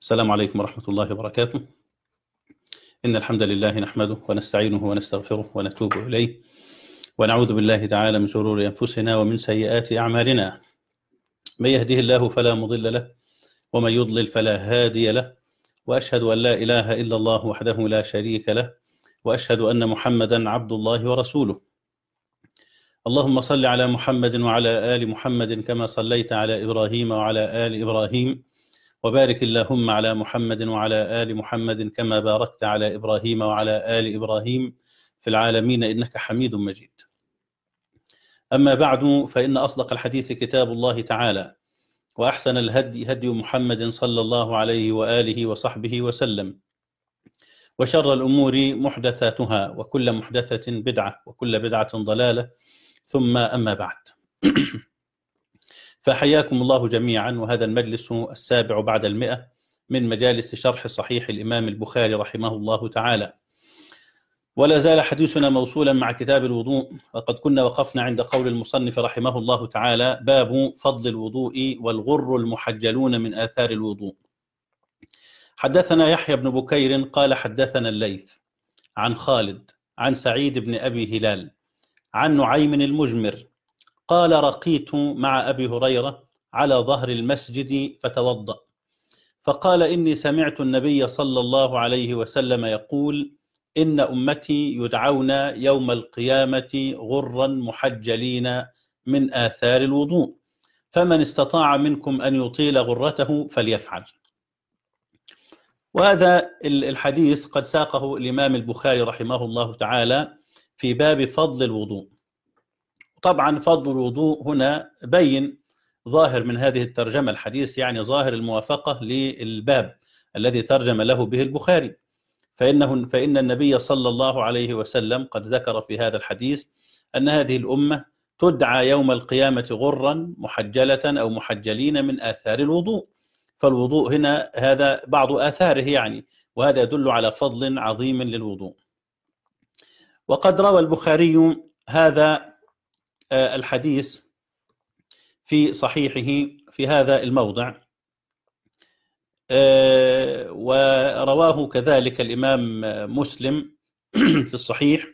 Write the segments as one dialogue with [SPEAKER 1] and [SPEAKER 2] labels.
[SPEAKER 1] السلام عليكم ورحمة الله وبركاته. إن الحمد لله نحمده ونستعينه ونستغفره ونتوب إليه، ونعوذ بالله تعالى من شرور أنفسنا ومن سيئات أعمالنا. من يهده الله فلا مضل له، ومن يضلل فلا هادي له، وأشهد أن لا إله إلا الله وحده لا شريك له، وأشهد أن محمدا عبد الله ورسوله. اللهم صل على محمد وعلى آل محمد كما صليت على إبراهيم وعلى آل إبراهيم، وبارك اللهم على محمد وعلى آل محمد كما باركت على إبراهيم وعلى آل إبراهيم في العالمين إنك حميد مجيد. أما بعد، فإن أصدق الحديث كتاب الله تعالى، وأحسن الهدي هدي محمد صلى الله عليه وآله وصحبه وسلم، وشر الأمور محدثاتها، وكل محدثة بدعة، وكل بدعة ضلالة، ثم أما بعد. فحياكم الله جميعا، وهذا المجلس السابع بعد 100 من مجالس شرح صحيح الإمام البخاري رحمه الله تعالى. ولا زال حديثنا موصولا مع كتاب الوضوء، وقد كنا وقفنا عند قول المصنف رحمه الله تعالى: باب فضل الوضوء والغر المحجلون من آثار الوضوء. حدثنا يحيى بن بكير قال حدثنا الليث عن خالد عن سعيد بن أبي هلال عن نعيم المجمر قال: رقيت مع أبي هريرة على ظهر المسجد فتوضأ، فقال: إني سمعت النبي صلى الله عليه وسلم يقول: إن أمتي يدعون يوم القيامة غرا محجلين من آثار الوضوء، فمن استطاع منكم أن يطيل غرته فليفعل. وهذا الحديث قد ساقه الإمام البخاري رحمه الله تعالى في باب فضل الوضوء. طبعا فضل الوضوء هنا بين ظاهر من هذه الترجمة الحديث، يعني ظاهر الموافقة للباب الذي ترجم له به البخاري، فإن النبي صلى الله عليه وسلم قد ذكر في هذا الحديث أن هذه الأمة تدعى يوم القيامة غرا محجلة أو محجلين من آثار الوضوء. فالوضوء هنا هذا بعض آثاره يعني، وهذا يدل على فضل عظيم للوضوء. وقد روى البخاري هذا الحديث في صحيحه في هذا الموضع، ورواه كذلك الإمام مسلم في الصحيح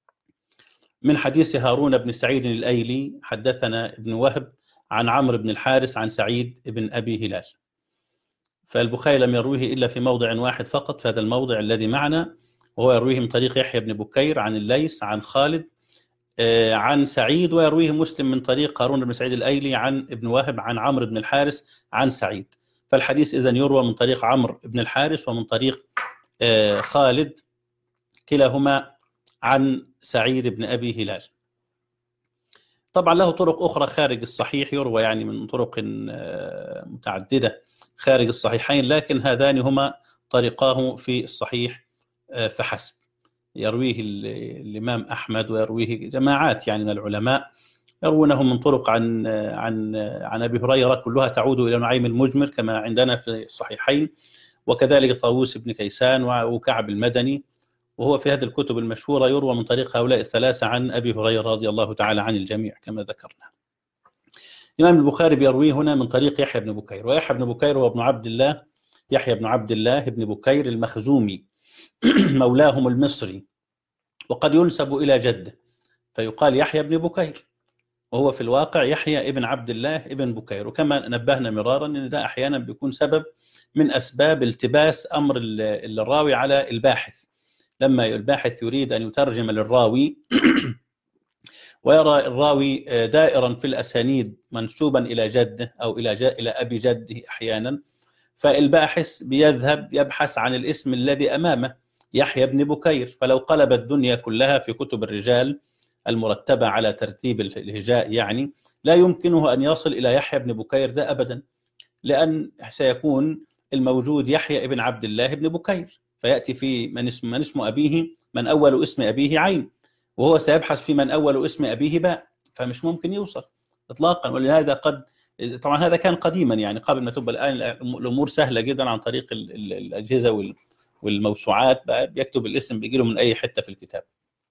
[SPEAKER 1] من حديث هارون بن سعيد الأيلي حدثنا ابن وهب عن عمرو بن الحارث عن سعيد بن أبي هلال. فالبخاري لم يرويه إلا في موضع واحد فقط، في هذا الموضع الذي معنا، وهو يرويه من طريق يحيى بن بكير عن الليث عن خالد عن سعيد، ويرويه مسلم من طريق هارون بن سعيد الأيلي عن ابن وهب عن عمرو بن الحارث عن سعيد. فالحديث إذن يروى من طريق عمرو بن الحارث ومن طريق خالد، كلاهما عن سعيد بن أبي هلال. طبعا له طرق أخرى خارج الصحيح، يروى يعني من طرق متعددة خارج الصحيحين، لكن هذان هما طريقاه في الصحيح فحسب. يرويه الإمام أحمد ويرويه جماعات يعني من العلماء، يروونه من طرق عن أبي هريرة، كلها تعود إلى نعيم المجمر كما عندنا في الصحيحين، وكذلك طاووس بن كيسان وكعب المدني، وهو في هذه الكتب المشهورة يروى من طريق هؤلاء الثلاثة عن أبي هريرة رضي الله تعالى عن الجميع كما ذكرنا. الإمام البخاري بيرويه هنا من طريق يحيى بن بكير، ويحيى بن بكير هو ابن عبد الله، يحيى بن عبد الله بن بكير المخزومي مولاهم المصري، وقد ينسب إلى جده فيقال يحيى بن بكير، وهو في الواقع يحيى ابن عبد الله ابن بكير. وكما نبهنا مرارا أن ده أحيانا بيكون سبب من أسباب التباس أمر الراوي على الباحث، لما الباحث يريد أن يترجم للراوي ويرى الراوي دائرا في الأسانيد منسوبا إلى جده أو إلى أبي جده أحيانا، فالباحث بيذهب يبحث عن الاسم الذي أمامه يحيى بن بكير، فلو قلب الدنيا كلها في كتب الرجال المرتبة على ترتيب الهجاء يعني لا يمكنه أن يصل إلى يحيى بن بكير ده أبدا، لأن سيكون الموجود يحيى ابن عبد الله بن بكير، فيأتي في من اسم أبيه من أول اسم أبيه عين، وهو سيبحث في من أول اسم أبيه باء، فمش ممكن يوصل إطلاقا. ولهذا طبعا هذا كان قديما يعني قبل ما تبقى الآن الأمور سهلة جدا عن طريق الأجهزة والموسوعات، بيكتب الاسم بيجي له من أي حتة في الكتاب.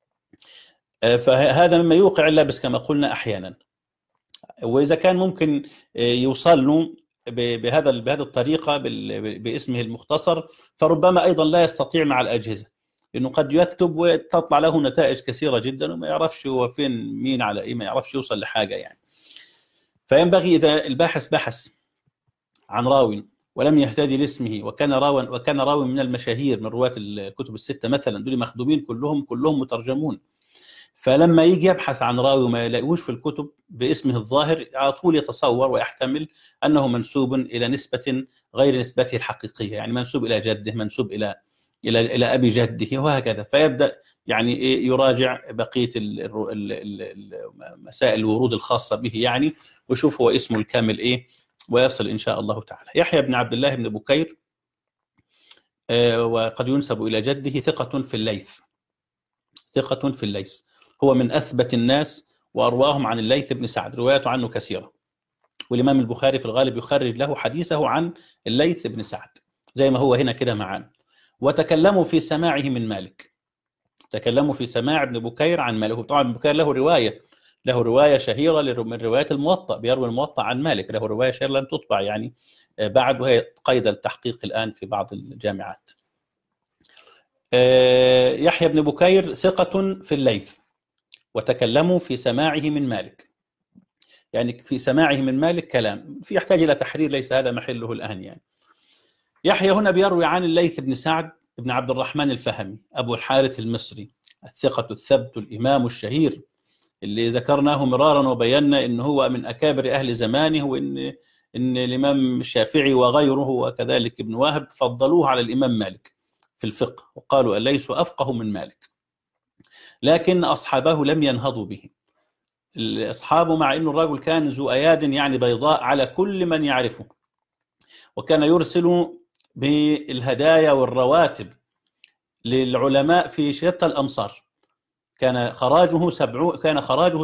[SPEAKER 1] فهذا مما يوقع اللبس كما قلنا أحيانا. وإذا كان ممكن يوصل له بهذه الطريقة باسمه المختصر، فربما أيضا لا يستطيع مع الأجهزة، إنه قد يكتب وتطلع له نتائج كثيرة جدا وما يعرفش هو فين مين على إيه، ما يعرفش يوصل لحاجة يعني. فينبغي إذا الباحث بحث عن راوي ولم يهتدي لاسمه وكان راوي من المشاهير من رواة الكتب الستة مثلا، دول مخدومين كلهم مترجمون، فلما يجي يبحث عن راوي وما يلاقيهوش في الكتب باسمه الظاهر، على طول يتصور ويحتمل أنه منسوب إلى نسبة غير نسبته الحقيقية، يعني منسوب إلى جده، منسوب إلى أبي جده وهكذا. فيبدأ يعني يراجع بقية مسائل الورود الخاصة به يعني، ويشوف هو اسمه الكامل إيه، ويصل إن شاء الله تعالى. يحيى بن عبد الله بن بكير، وقد ينسب إلى جده، ثقة في الليث، هو من أثبت الناس وأرواهم عن الليث بن سعد، رواياته عنه كثيرة، والإمام البخاري في الغالب يخرج له حديثه عن الليث بن سعد زي ما هو هنا كده معانا. وتكلموا في سماعه من مالك، تكلموا في سماع ابن بكير عن مالك. طبعا ابن بكير له رواية شهيرة من روايات الموطأ، بيروي الموطأ عن مالك، له رواية شهيرة لم تطبع يعني بعد، وهي قيد التحقيق الآن في بعض الجامعات. يحيى بن بكير ثقة في الليث، وتكلموا في سماعه من مالك، يعني في سماعه من مالك كلام في يحتاج إلى تحرير، ليس هذا محله الآن يعني. يحيى هنا بيروي عن الليث بن سعد بن عبد الرحمن الفهمي أبو الحارث المصري، الثقة الثبت الإمام الشهير، اللي ذكرناه مرارا وبينا إنه هو من أكابر أهل زمانه، وإن الإمام الشافعي وغيره وكذلك ابن وهب فضلوه على الإمام مالك في الفقه، وقالوا الليث أفقه من مالك، لكن أصحابه لم ينهضوا به. أصحابه مع أنه الرجل كان ذو أياد يعني بيضاء على كل من يعرفه، وكان يرسل بالهدايا والرواتب للعلماء في شتى الأمصار، كان خراجه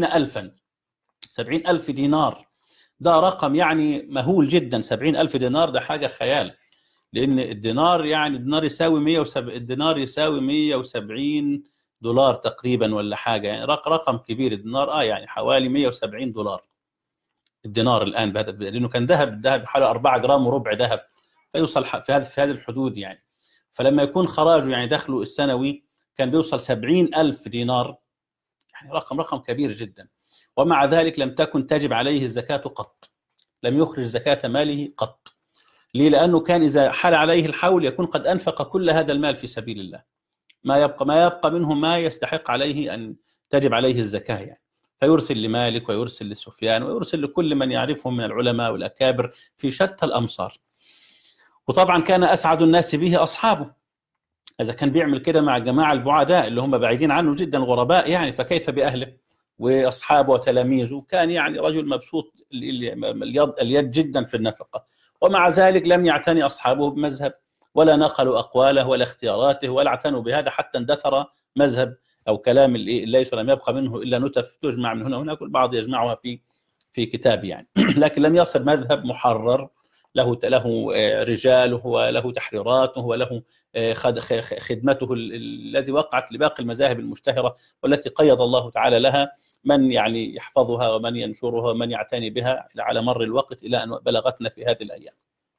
[SPEAKER 1] 70,000 دينار. ده رقم يعني مهول جدا، 70,000 دينار ده حاجة خيال، لأن الدينار يعني الدينار يساوي 170 دولار تقريبا ولا حاجة، يعني رقم كبير الدينار، يعني حوالي 170 دولار الدينار الآن بهذا، لأنه كان الذهب حوالي 4 جرام وربع ذهب، فيوصل في هذه الحدود يعني. فلما يكون خراجه يعني دخله السنوي كان بيوصل 70,000 دينار، يعني رقم كبير جدا. ومع ذلك لم تكن تجب عليه الزكاة قط، لم يخرج زكاة ماله قط. ليه؟ لأنه كان إذا حال عليه الحول يكون قد أنفق كل هذا المال في سبيل الله، ما يبقى منه ما يستحق عليه أن تجب عليه الزكاة يعني. فيرسل لمالك ويرسل لسفيان ويرسل لكل من يعرفهم من العلماء والأكابر في شتى الأمصار. وطبعا كان أسعد الناس به أصحابه، إذا كان بيعمل كده مع الجماعة البعداء اللي هم بعيدين عنه جدا الغرباء يعني، فكيف بأهله وأصحابه وتلاميذه؟ كان يعني رجل مبسوط اليد جدا في النفقة، ومع ذلك لم يعتني أصحابه بمذهب، ولا نقلوا أقواله ولا اختياراته ولا اعتنوا بهذا، حتى اندثر مذهب أو كلام الليث، لم يبقى منه إلا نتف تجمع من هنا وهناك، البعض يجمعها في كتاب يعني لكن لم يصل مذهب محرر له رجاله وله تحريراته وله خدمته التي وقعت لباقي المذاهب المشتهرة، والتي قيض الله تعالى لها من يعني يحفظها ومن ينشرها ومن يعتني بها على مر الوقت إلى أن بلغتنا في هذه الأيام.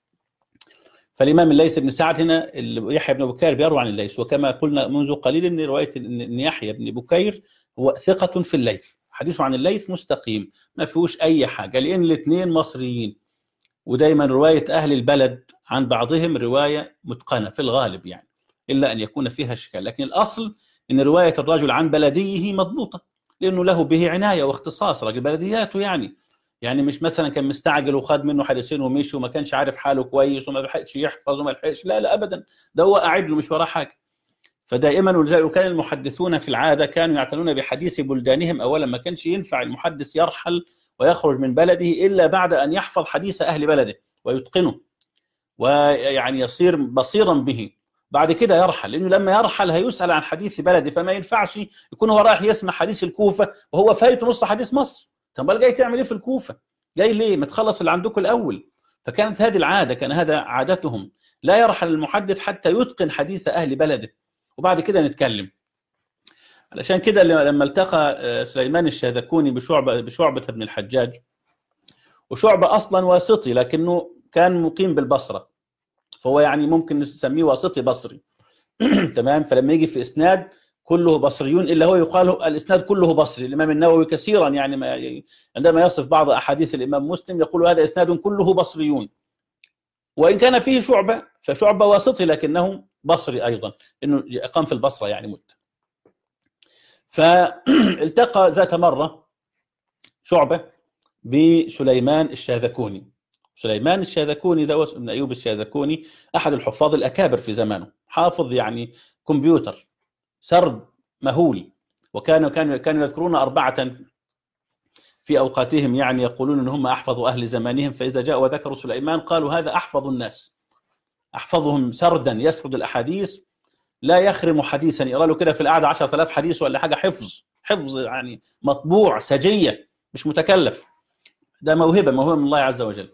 [SPEAKER 1] فالإمام الليث بن سعد هنا، يحيى بن بكير بيروي عن الليث، وكما قلنا منذ قليل أن رواية أن يحيى بن بكير هو ثقة في الليث، حديثه عن الليث مستقيم ما فيهوش أي حاجة، لأن الاثنين مصريين، ودايما رواية أهل البلد عن بعضهم رواية متقنة في الغالب يعني، إلا أن يكون فيها إشكال، لكن الأصل أن رواية الرجل عن بلديه مضبوطة، لأنه له به عناية واختصاص، رجل بلدياته يعني مش مثلا كان مستعجل وخد منه حديثين ومشي وما كانش عارف حاله كويس وما لحقش يحفظ وما لحقش، لا أبدا، ده هو قاعد له مش وراه حاجة. فدائما وكان المحدثون في العادة كانوا يعتنون بحديث بلدانهم أولا، ما كانش ينفع المحدث يرحل ويخرج من بلده إلا بعد أن يحفظ حديث أهل بلده ويتقنه ويعني يصير بصيرا به، بعد كده يرحل، لأنه لما يرحل هيسأل عن حديث بلده، فما ينفعش يكون هو رايح يسمع حديث الكوفة وهو فايت نص حديث مصر. طب جاي تعمل ايه في الكوفة؟ جاي ليه؟ ما تخلص اللي عندكم الأول. فكانت هذه العادة، كان هذا عادتهم، لا يرحل المحدث حتى يتقن حديث أهل بلده، وبعد كده نتكلم. علشان كده لما التقى سليمان الشاذكوني بشعبة بن الحجاج، وشعبة أصلا واسطي لكنه كان مقيم بالبصرة، فهو يعني ممكن نسميه واسطي بصري. تمام. فلما يجي في إسناد كله بصريون إلا هو يقال الإسناد كله بصري. الإمام النووي كثيرا يعني عندما يصف بعض أحاديث الإمام مسلم يقول هذا إسناد كله بصريون، وإن كان فيه شعبة فشعبة واسطي لكنه بصري أيضا، إنه أقام في البصرة يعني مدة. فالتقى ذات مرة شعبة بسليمان الشاذكوني. سليمان الشاذكوني ده ابن أيوب الشاذكوني أحد الحفاظ الأكابر في زمانه، حافظ يعني كمبيوتر، سرد مهول. كانوا يذكرون 4 في أوقاتهم، يعني يقولون أن هم أحفظ أهل زمانهم، فإذا جاءوا وذكروا سليمان قالوا هذا أحفظ الناس، أحفظهم سردا، يسرد الأحاديث لا يخرم حديثا، يرى له كده في القعدة 10,000 حديث ولا حاجة، حفظ يعني مطبوع سجية، مش متكلف. ده موهبة من الله عز وجل.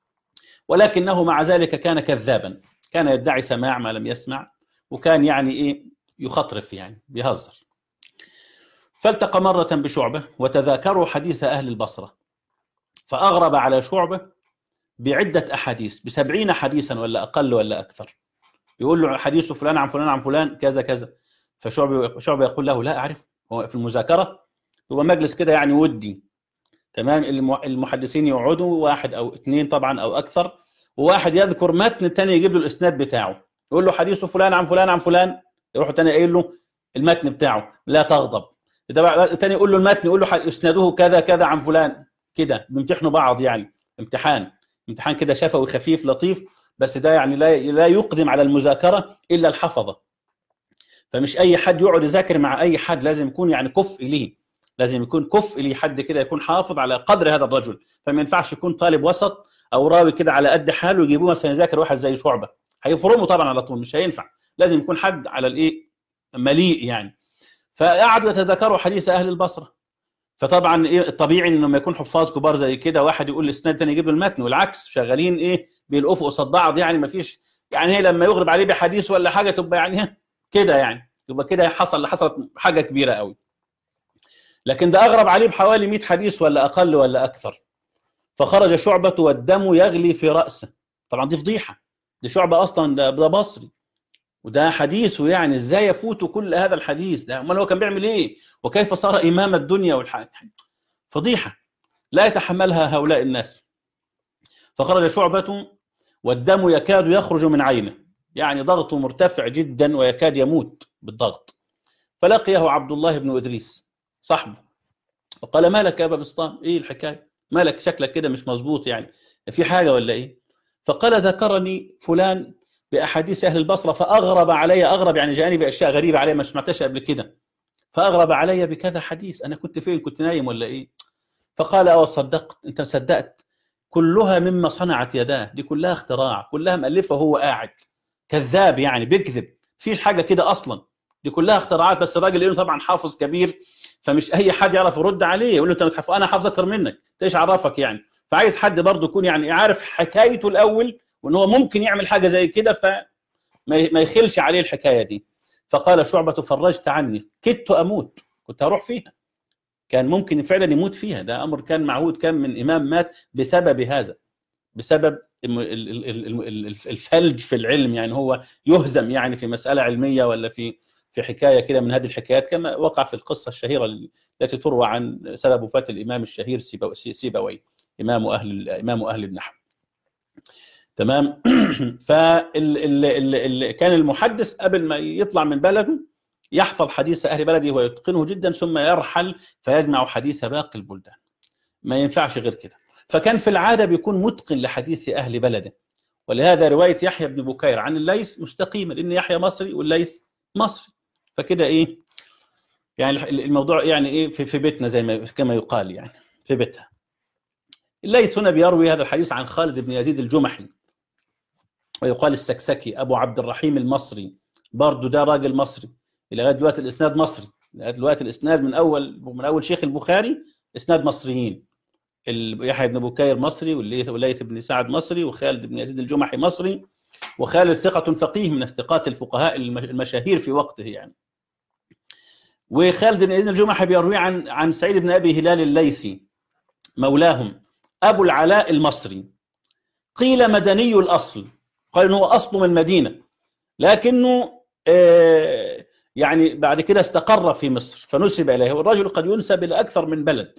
[SPEAKER 1] ولكنه مع ذلك كان كذابا، كان يدعي سماع ما لم يسمع، وكان يعني إيه يخطرف، يعني بيهزر. فالتقى مرة بشعبة وتذاكروا حديث أهل البصرة، فأغرب على شعبة بعدة أحاديث، ب70 حديثا ولا أقل ولا أكثر. يقول له حديث فلان عن فلان عن فلان كذا كذا، فشعبة يقول له لا أعرف. هو في المذاكرة هو مجلس كده يعني ودي، تمام، المحدثين يقعدوا 1 أو 2 طبعا أو أكثر، وواحد يذكر متن، الثاني يجيب له الإسناد بتاعه، يقول له حديث فلان عن فلان عن فلان، يروح الثاني قايل له المتن بتاعه، لا تغضب. الثاني يقول له المتن، يقول له إسناده كذا كذا عن فلان، كده بيمتحنوا بعض، يعني امتحان كده شفوي خفيف لطيف، بس ده يعني لا يقدم على المذاكرة إلا الحفظة. فمش أي حد يقعد يذاكر مع أي حد، لازم يكون يعني كفء ليه، لازم يكون كفء ليه، حد كده يكون حافظ على قدر هذا الرجل. فما ينفعش يكون طالب وسط أو راوي كده على قد حاله ويجيبوه مثلا يذاكر واحد زي شعبة، هيفرمه طبعا على طول، مش هينفع. لازم يكون حد على الإيه مليء يعني. فقعدوا يتذاكروا حديث أهل البصرة. فطبعا إيه الطبيعي إنه لما يكون حفاظ كبار زي كده، واحد يقول الإسناد ثاني يجيب له المتن، والعكس، شغالين إيه بيلقفوا قصاد بعض، يعني ما فيش يعني لما يغرب عليه بحديث ولا حاجة تبقى يعني كده، يعني يبقى كده حصلت حاجة كبيرة قوي. لكن ده أغرب عليه بحوالي 100 حديث ولا أقل ولا أكثر. فخرج شعبة والدم يغلي في رأسه. طبعا دي فضيحة، دي شعبة أصلا ده بصري، وده حديثه، يعني إزاي يفوت كل هذا الحديث ده؟ أمال هو كان بيعمل إيه؟ وكيف صار إمام الدنيا فضيحة لا يتحملها هؤلاء الناس. فخرج شعبة والدم يكاد يخرج من عينه، يعني ضغطه مرتفع جدا ويكاد يموت بالضغط. فلقيه عبد الله بن إدريس صاحبه، وقال ما لك يا أبا بسطام، إيه الحكاية؟ مالك شكلك كده مش مظبوط، يعني في حاجة ولا إيه؟ فقال ذكرني فلان بأحاديث أهل البصرة فأغرب علي، أغرب يعني جاءني بأشياء غريبة علي ما سمعتش قبل كده، فأغرب علي بكذا حديث. أنا كنت فين؟ كنت نايم ولا إيه؟ فقال أو صدقت، أنت صدقت؟ كلها مما صنعت يداه، دي كلها اختراع، كلها مألفة وهو قاعد، كذاب يعني بيكذب، فيش حاجة كده أصلا، دي كلها اختراعات. بس الراجل لأنه طبعا حافظ كبير، فمش أي حد يعرف يرد عليه، يقول له أنت متحفظ، أنا حافظ أكثر منك، إيش عرفك يعني؟ فعايز حد برضه يكون يعني عارف حكايته الأول، وإن هو ممكن يعمل حاجة زي كده، فما يخلش عليه الحكاية دي. فقال شعبة فرجت عني، كدت أموت، كنت هروح فيها، كان ممكن فعلا يموت فيها، ده أمر كان معهود، كان من إمام مات بسبب هذا، بسبب الفلج في العلم، يعني هو يهزم يعني في مسألة علمية ولا في حكاية كده من هذه الحكايات، كما وقع في القصة الشهيرة التي تروى عن سبب وفاة الإمام الشهير سيبويه، إمام أهل النحو. تمام. كان المحدث قبل ما يطلع من بلده يحفظ حديث أهل بلده ويتقنه جدا، ثم يرحل فيجمع حديث باقي البلدان، ما ينفعش غير كده. فكان في العادة بيكون متقن لحديث أهل بلده. ولهذا رواية يحيى بن بكير عن الليث مستقيمة، لأن يحيى مصري والليث مصري، فكده إيه يعني الموضوع يعني إيه في بيتنا زي ما كما يقال، يعني في بيتها. الليث هنا بيروي هذا الحديث عن خالد بن يزيد الجمحي، ويقال السكسكي أبو عبد الرحيم المصري، برضه ده راجل مصري، إلى غاية دلوقتي الإسناد مصري، لغاية دلوقتي الإسناد من أول شيخ البخاري إسناد مصريين، يحيى بن بكير مصري، والليث بن سعد مصري، وخالد بن يزيد الجمحي مصري، وخالد ثقة فقيه من الثقات الفقهاء المشاهير في وقته يعني. وخالد بن يزيد الجمحي بيروي عن سعيد بن أبي هلال الليثي مولاهم أبو العلاء المصري، قيل مدني الأصل، قال إنه أصله من المدينة، لكنه يعني بعد كده استقر في مصر فنسب إليه. والرجل قد ينسب إلى أكثر من بلد،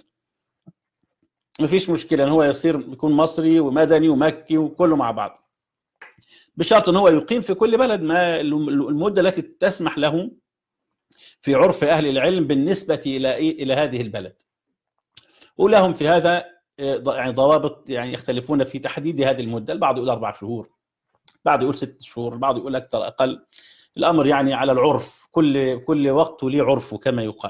[SPEAKER 1] ما فيش مشكلة إن هو يكون مصري ومدني ومكي وكله مع بعض، بشرط إن هو يقيم في كل بلد ما المدة التي تسمح له في عرف أهل العلم بالنسبة إلى هذه البلد. ولهم في هذا يعني ضوابط، يعني يختلفون في تحديد هذه المدة، البعض يقول 4 شهور، بعض يقول 6 شهور، البعض يقول أكثر أقل، الأمر يعني على العرف، كل وقت له عرفه كما يقال.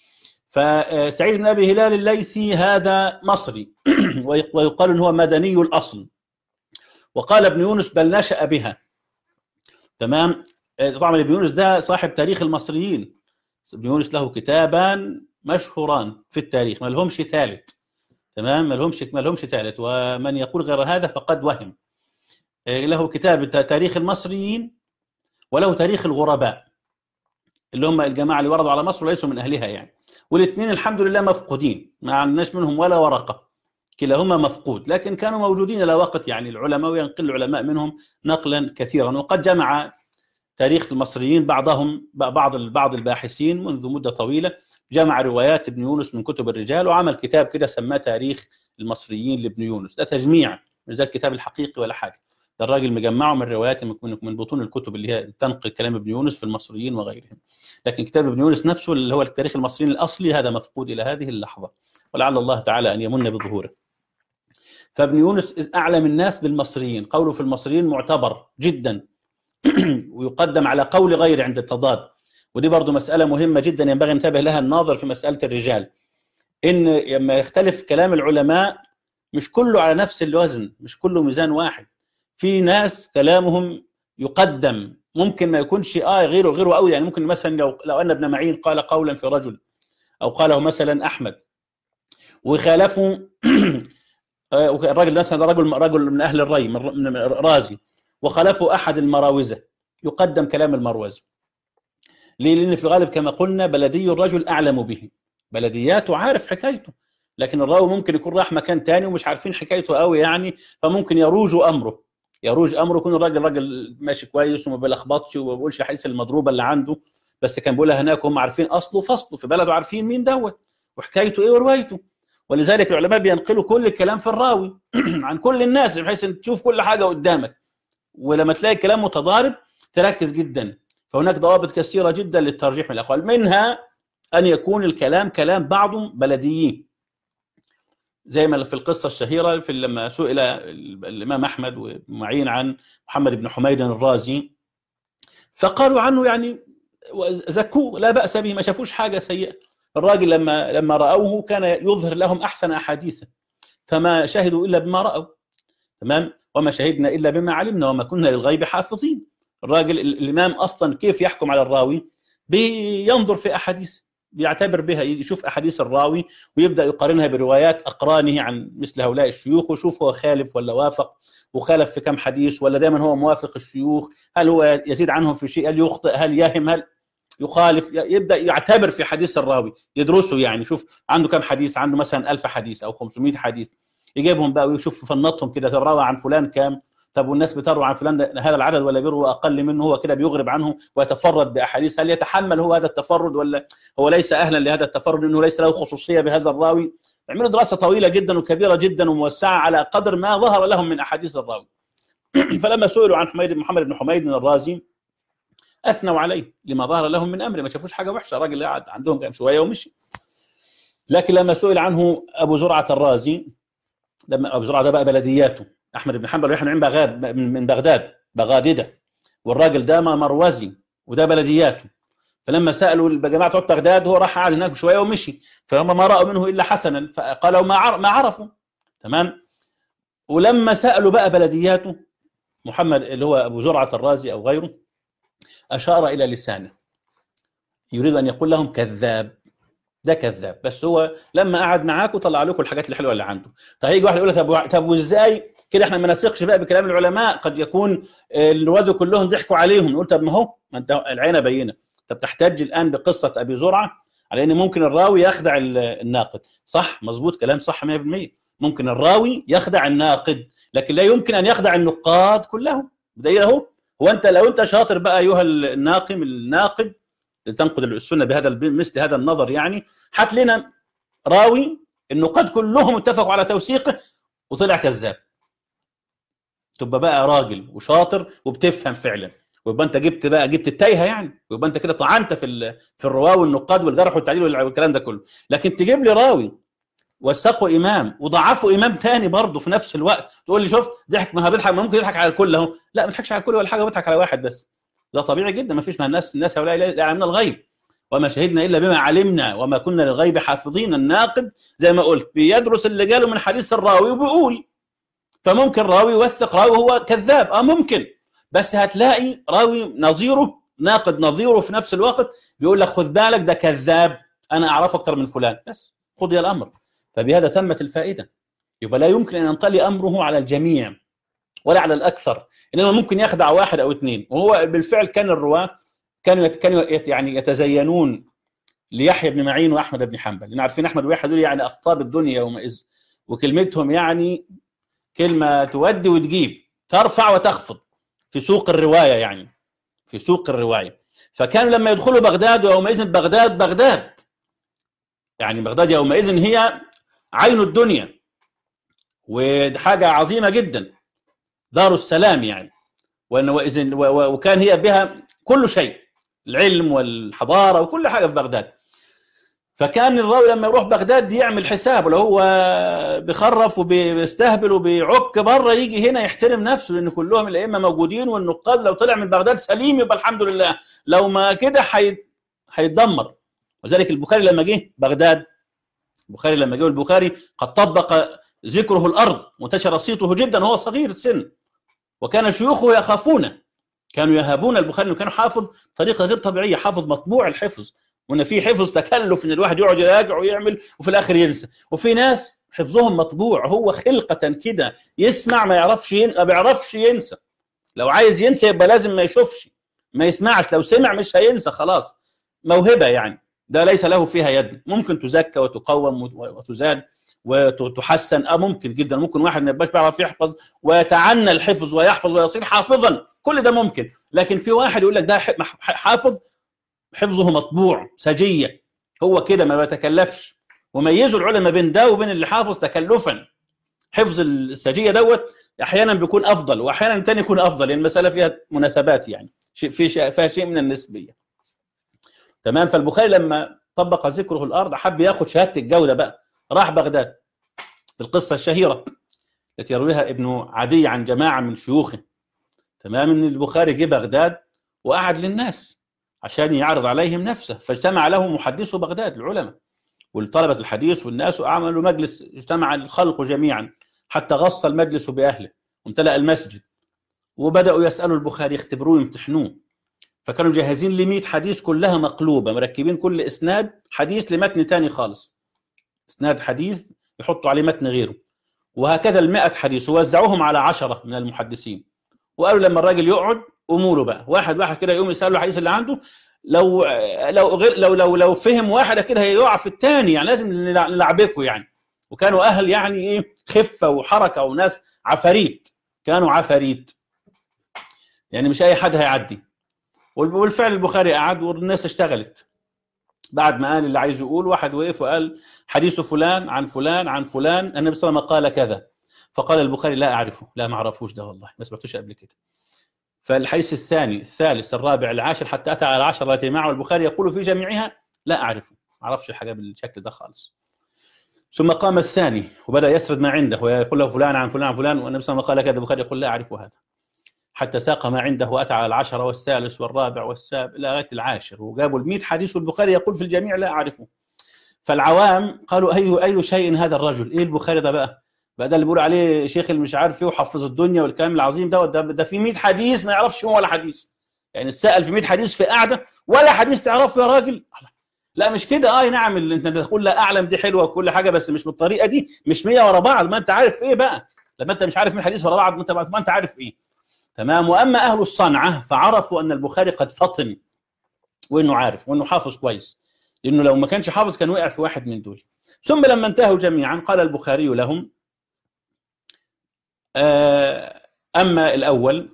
[SPEAKER 1] فسعيد بن أبي هلال الليثي هذا مصري ويقال إنه هو مدني الأصل. وقال ابن يونس بل نشأ بها. تمام. طبعا ابن يونس ده صاحب تاريخ المصريين، ابن يونس له كتابان مشهوران في التاريخ ما لهمش ثالث. تمام، ما لهمش ثالث، ومن يقول غير هذا فقد وهم. له كتاب تاريخ المصريين، وله تاريخ الغرباء اللي هم الجماعه اللي وردوا على مصر وليسوا من اهلها يعني، والاثنين الحمد لله مفقودين، ما عندناش منهم ولا ورقه، كلاهما مفقود، لكن كانوا موجودين الى وقت يعني العلماء، وينقل العلماء منهم نقلا كثيرا. وقد جمع تاريخ المصريين بعض الباحثين منذ مده طويله، جمع روايات ابن يونس من كتب الرجال وعمل كتاب كده سماه تاريخ المصريين لابن يونس. ده تجميع، مش زي الكتاب الحقيقي ولا حاجه، ده الراجل مجمعه من روايات من بطون الكتب اللي هي تنقل كلام ابن يونس في المصريين وغيرهم. لكن كتاب ابن يونس نفسه اللي هو التاريخ المصريين الاصلي هذا مفقود الى هذه اللحظه، ولعل الله تعالى ان يمن بظهوره. فابن يونس اعلم الناس بالمصريين، قوله في المصريين معتبر جدا ويقدم على قول غيره عند التضاد. ودي برضو مسألة مهمة جدا ينبغي ننتبه لها الناظر في مسألة الرجال، إن لما يختلف كلام العلماء مش كله على نفس الوزن، مش كله ميزان واحد. في ناس كلامهم يقدم، ممكن ما يكونش غيره قوي، يعني ممكن مثلا لو أن ابن معين قال قولا في رجل أو قاله مثلا أحمد وخالفوا الرجل مثلا رجل من أهل الري من رازي وخالفوا أحد المراوزة، يقدم كلام المروزي. ليه؟ لأن في غالب كما قلنا بلدي الرجل أعلم به، بلدياته عارف حكايته، لكن الراوي ممكن يكون راح مكان تاني ومش عارفين حكايته قوي يعني، فممكن يروج أمره يكون الراجل راجل ماشي كويس وما بيلخبطش وما بيقولش الحديث المضروبة اللي عنده، بس كان بيقولها هناك هم عارفين أصله فصله في بلده، عارفين مين دوت وحكايته إيه وروايته. ولذلك العلماء بينقلوا كل الكلام في الراوي عن كل الناس، بحيث أن تشوف كل حاجة قدامك، ولما تلاقي الكلام متضارب تركز جدا. فهناك ضوابط كثيرة جدا للترجيح من الأقوال، منها أن يكون الكلام كلام بعضهم بلديين، زي ما في القصة الشهيرة في لما سئل الإمام أحمد ومعين عن محمد بن حميد الرازي، فقالوا عنه يعني زكوه لا بأس به، ما شافوش حاجة سيئة. الراجل لما رأوه كان يظهر لهم أحسن أحاديثه، فما شهدوا إلا بما رأوا. تمام، وما شهدنا إلا بما علمنا وما كنا للغيب حافظين. الراجل الإمام أصلا كيف يحكم على الراوي؟ بينظر في أحاديث، بيعتبر بها، يشوف أحاديث الراوي ويبدأ يقارنها بروايات أقرانه عن مثل هؤلاء الشيوخ، ويشوف هو خالف ولا وافق، وخالف في كم حديث، ولا دائما هو موافق الشيوخ، هل هو يزيد عنهم في شيء، هل يخطئ، هل يهم، هل يخالف. يبدأ يعتبر في حديث الراوي، يدرسه يعني، شوف عنده كم حديث، عنده مثلا 1000 حديث أو 500 حديث، يجيبهم بقى ويشوف فنطهم كده، طب روى عن فلان كام، طب والناس بتروى عن فلان هذا العدد ولا بيروى اقل منه، هو كده بيغرب عنه ويتفرد باحاديث، هل يتحمل هو هذا التفرد ولا هو ليس اهلا لهذا التفرد، انه ليس له خصوصيه بهذا الراوي. يعملوا دراسه طويله جدا وكبيره جدا وموسعه على قدر ما ظهر لهم من احاديث الراوي. فلما سئلوا عن محمد بن حميد الرازي اثنوا عليه لما ظهر لهم من امره، ما شافوش حاجه وحشه، الراجل قعد عندهم كم شويه ومشي. لكن لما سئل عنه ابو زرعه الرازي، لما ابو زرعه ده بقى بلدياته احمد بن حنبل ويحيى من بغداد بغادده، والراجل ده مروزي وده بلدياته. فلما سالوا الجماعه بتوع بغداد هو راح قعد هناك شويه ومشي، فهم ما راوا منه الا حسنا، فقالوا ما عرفوا. تمام. ولما سالوا بقى بلدياته محمد اللي هو ابو زرعه الرازي او غيره، اشار الى لسانه يريد ان يقول لهم كذاب، ده كذاب، بس هو لما قعد معاكم طلع لكم الحاجات الحلوه اللي عنده. فهيجي واحد يقول طب وازاي كده احنا ما نثقش بقى بكلام العلماء، قد يكون الرواد كلهم ضحكوا عليهم. نقول طب ما هو ما انت العينه بينه. طب تحتج الان بقصه ابي زرعه على ان ممكن الراوي يخدع الناقد، صح، مظبوط، كلام صح 100%. ممكن الراوي يخدع الناقد، لكن لا يمكن ان يخدع النقاد كلهم. بدليل اهو، هو انت لو انت شاطر بقى ايها الناقد تنقد السنه بهذا مثل هذا النظر، يعني هات لنا راوي النقاد كلهم اتفقوا على توثيقه وطلع كذاب، تبقى بقى راجل وشاطر وبتفهم فعلا، ويبقى انت جبت التايهه يعني، ويبقى انت كده طعنت في الرواه والنقاد والجرح والتعديل والكلام ده كله. لكن تجيب لي راوي وثقوا امام وضعفوا امام تاني برضه في نفس الوقت، تقول لي شفت ضحك، ما بيضحك، ما ممكن يضحك على الكل اهو. لا، ما بيضحكش على الكل ولا حاجه، بيضحك على واحد بس. ده طبيعي جدا، ما فيش مع الناس هؤلاء لا يعلمون الغيب وما شهدنا الا بما علمنا وما كنا للغيب حافظين. الناقد زي ما قلت بيدرس اللي قاله من حديث الراوي وبيقول، فممكن راوي يوثق راوي هو كذاب، ممكن، بس هتلاقي راوي نظيره، ناقد نظيره في نفس الوقت بيقول لك خذ بالك ده كذاب، انا اعرفه اكثر من فلان، بس قضي الامر. فبهذا تمت الفائده. يبقى لا يمكن ان ينطلي امره على الجميع ولا على الاكثر، انما ممكن يخدع واحد او اثنين. وهو بالفعل كان الرواه كانوا يعني يتزينون ليحيى بن معين واحمد بن حنبل، لان عارفين احمد ويحيى دول يعني اقطاب الدنيا يومئذ، وكلمتهم يعني كلمه تودي وتجيب، ترفع وتخفض في سوق الروايه، يعني في سوق الروايه. فكانوا لما يدخلوا بغداد، ويومئذ بغداد يعني بغداد يومئذ هي عين الدنيا وحاجه عظيمه جدا، دار السلام يعني، وكان هي بها كل شيء، العلم والحضاره وكل حاجه في بغداد. فكان الراوي لما يروح بغداد يعمل حساب، لو هو بيخرف وبيستهبل وبيعك بره، يجي هنا يحترم نفسه، لان كلهم الائمه موجودين والنقاد، لو طلع من بغداد سليم يبقى الحمد لله، لو ما كده هيتدمر. وذلك البخاري لما جه بغداد، البخاري قد طبق ذكره الارض، وانتشر صيته جدا وهو صغير السن، وكان شيوخه يخافونه، كانوا يهابون البخاري انه كان حافظ طريقه غير طبيعيه، حافظ مطبوع الحفظ، وان في حفظ تكلف ان الواحد يقعد يراجع ويعمل وفي الاخر ينسى، وفي ناس حفظهم مطبوع، هو خلقه كده يسمع ما بيعرفش ينسى، لو عايز ينسى يبقى لازم ما يشوفش ما يسمعش، لو سمع مش هينسى خلاص، موهبه يعني، ده ليس له فيها يد، ممكن تزكى وتقوم وتزاد وتحسن، ممكن جدا، ممكن واحد ما يبقاش بيعرف يحفظ ويتعنى الحفظ ويحفظ ويصير حافظا، كل ده ممكن. لكن في واحد يقول لك ده حافظ حفظه مطبوع سجيه، هو كده ما بيتكلفش، وميزوا العلماء بين ده وبين اللي حافظ تكلفا. حفظ السجيه دوت احيانا بيكون افضل واحيانا الثاني يكون افضل، لان المساله فيها مناسبات، يعني فيها شيء من النسبيه. تمام. فالبخاري لما طبق ذكره الارض حب ياخذ شهاده الجوده بقى، راح بغداد في القصه الشهيره التي يرويها ابن عدي عن جماعه من شيوخه. تمام. ان البخاري جه بغداد وقعد للناس عشان يعرض عليهم نفسه، فاجتمع له محدثو بغداد، العلماء والطلبه الحديث والناس، وعملوا مجلس، اجتمع الخلق جميعا حتى غص المجلس باهله وامتلأ المسجد، وبداوا يسالوا البخاري، يختبروه يمتحنوه. فكانوا مجهزين ل 100 حديث كلها مقلوبه، مركبين كل اسناد حديث لمتن ثاني خالص، اسناد حديث يحطوا عليه متن غيره، وهكذا ال100 حديث، ووزعوهم على 10 من المحدثين، وقالوا لما الراجل يقعد قوموا له بقى واحد واحد كده، يقوم يسأله الحديث اللي عنده، لو فهم واحد كده هيقع في الثاني، يعني لازم نلعبكه يعني. وكانوا اهل يعني ايه، خفه وحركه وناس عفاريت، كانوا عفاريت يعني مش اي حد هيعدي. والفعل البخاري قعد والناس اشتغلت. بعد ما قال اللي عايز يقول، واحد وقف وقال حديث فلان عن فلان عن فلان النبي صلى الله عليه وسلم قال كذا، فقال البخاري لا اعرفه، لا ما اعرفوش ده والله ما سمعتوش قبل كده. فالحديث الثاني الثالث الرابع العاشر حتى اتى على العشر التي معه، البخاري يقول في جميعها لا اعرفه، ما اعرفش الحاجه بالشكل ده خالص. ثم قام الثاني وبدا يسرد ما عنده ويقول له فلان عن فلان عن فلان، والنبي صلى الله عليه وسلم قال كذا، البخاري يقول لا اعرف هذا، حتى ساق ما عنده واتى على العشره والثالث والرابع والسابع الى غايه العاشر، وجابوا ال100 حديث والبخاري يقول في الجميع لا اعرفه. فالعوام قالوا اي شيء هذا الرجل، ايه البخاري ده بقى ده اللي بيقول عليه شيخ اللي مش عارف ايه وحفظ الدنيا والكلام العظيم ده في 100 حديث ما يعرفش هو ولا حديث، يعني اتسال في 100 حديث في قعده ولا حديث تعرفه يا راجل. لا مش كده، نعم انت تقول لا اعلم دي حلوه وكل حاجه، بس مش بالطريقه دي، مش 100 ورا بعض، ما انت عارف ايه بقى لما انت مش عارف 100 حديث ورا بعض، ما انت عارف ايه. تمام. واما اهل الصنعه فعرفوا ان البخاري قد فطن، وانه عارف وانه حافظ كويس، لانه لو ما كانش حافظ كان وقع في واحد من دول. ثم لما انتهوا جميعا قال البخاري لهم أما الأول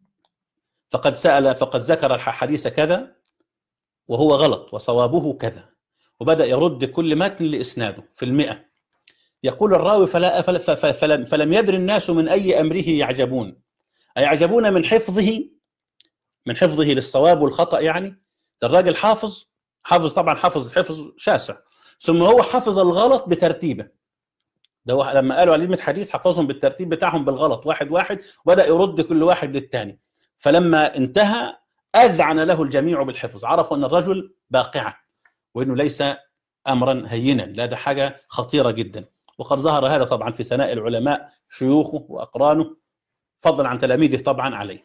[SPEAKER 1] فقد ذكر الحديث كذا وهو غلط وصوابه كذا، وبدأ يرد كل متن لإسناده في المئة. يقول الراوي فلم يدر الناس من أي أمره يعجبون، أي يعجبون من حفظه للصواب والخطأ. يعني الراجل حافظ طبعا، حفظ شاسع، ثم هو حفظ الغلط بترتيبه. ده هو لما قالوا على 100 حديث حفظهم بالترتيب بتاعهم بالغلط واحد واحد، وبدأ يرد كل واحد للثاني. فلما انتهى أذعن له الجميع بالحفظ، عرفوا أن الرجل باقعة وأنه ليس أمرا هينا، لا ده حاجة خطيرة جدا. وقد ظهر هذا طبعا في ثناء العلماء شيوخه وأقرانه فضلا عن تلاميذه طبعا عليه.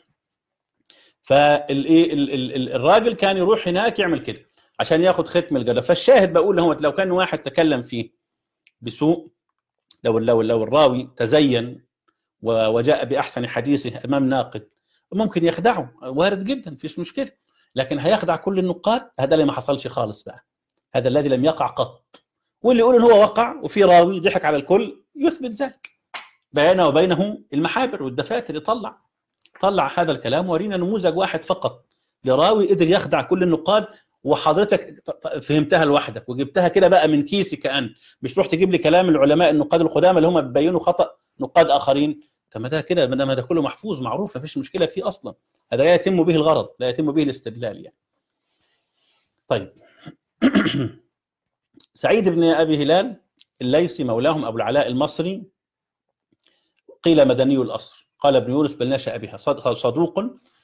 [SPEAKER 1] فالراجل كان يروح هناك يعمل كده عشان ياخد ختم الجدل. فالشاهد بقول هو لو كان واحد تكلم فيه بسوء، لو الراوي تزين وجاء بأحسن حديثه أمام ناقد ممكن يخدعه، وارد جدا، فيش مشكلة. لكن هيخدع كل النقاد؟ هذا اللي ما حصلش خالص بقى، هذا الذي لم يقع قط. واللي يقول ان هو وقع وفي راوي ضحك على الكل يثبت ذلك. بينه وبينه المحابر والدفاتر، طلع هذا الكلام، ورينا نموذج واحد فقط لراوي قدر يخدع كل النقاد، وحضرتك فهمتها لوحدك وجبتها كده بقى من كيسك أن مش تروح تجيب لي كلام العلماء النقاد القدامى اللي هم بيبينوا خطأ نقاد آخرين. طب ما ده كده، ما ده كله محفوظ معروف، ما فيش مشكلة فيه أصلا. هذا لا يتم به الغرض، لا يتم به الاستدلال يعني. طيب سعيد بن أبي هلال الليثي مولاهم أبو العلاء المصري، قيل مدني الأصل، قال ابن يونس بل نشأ بها، صدوق.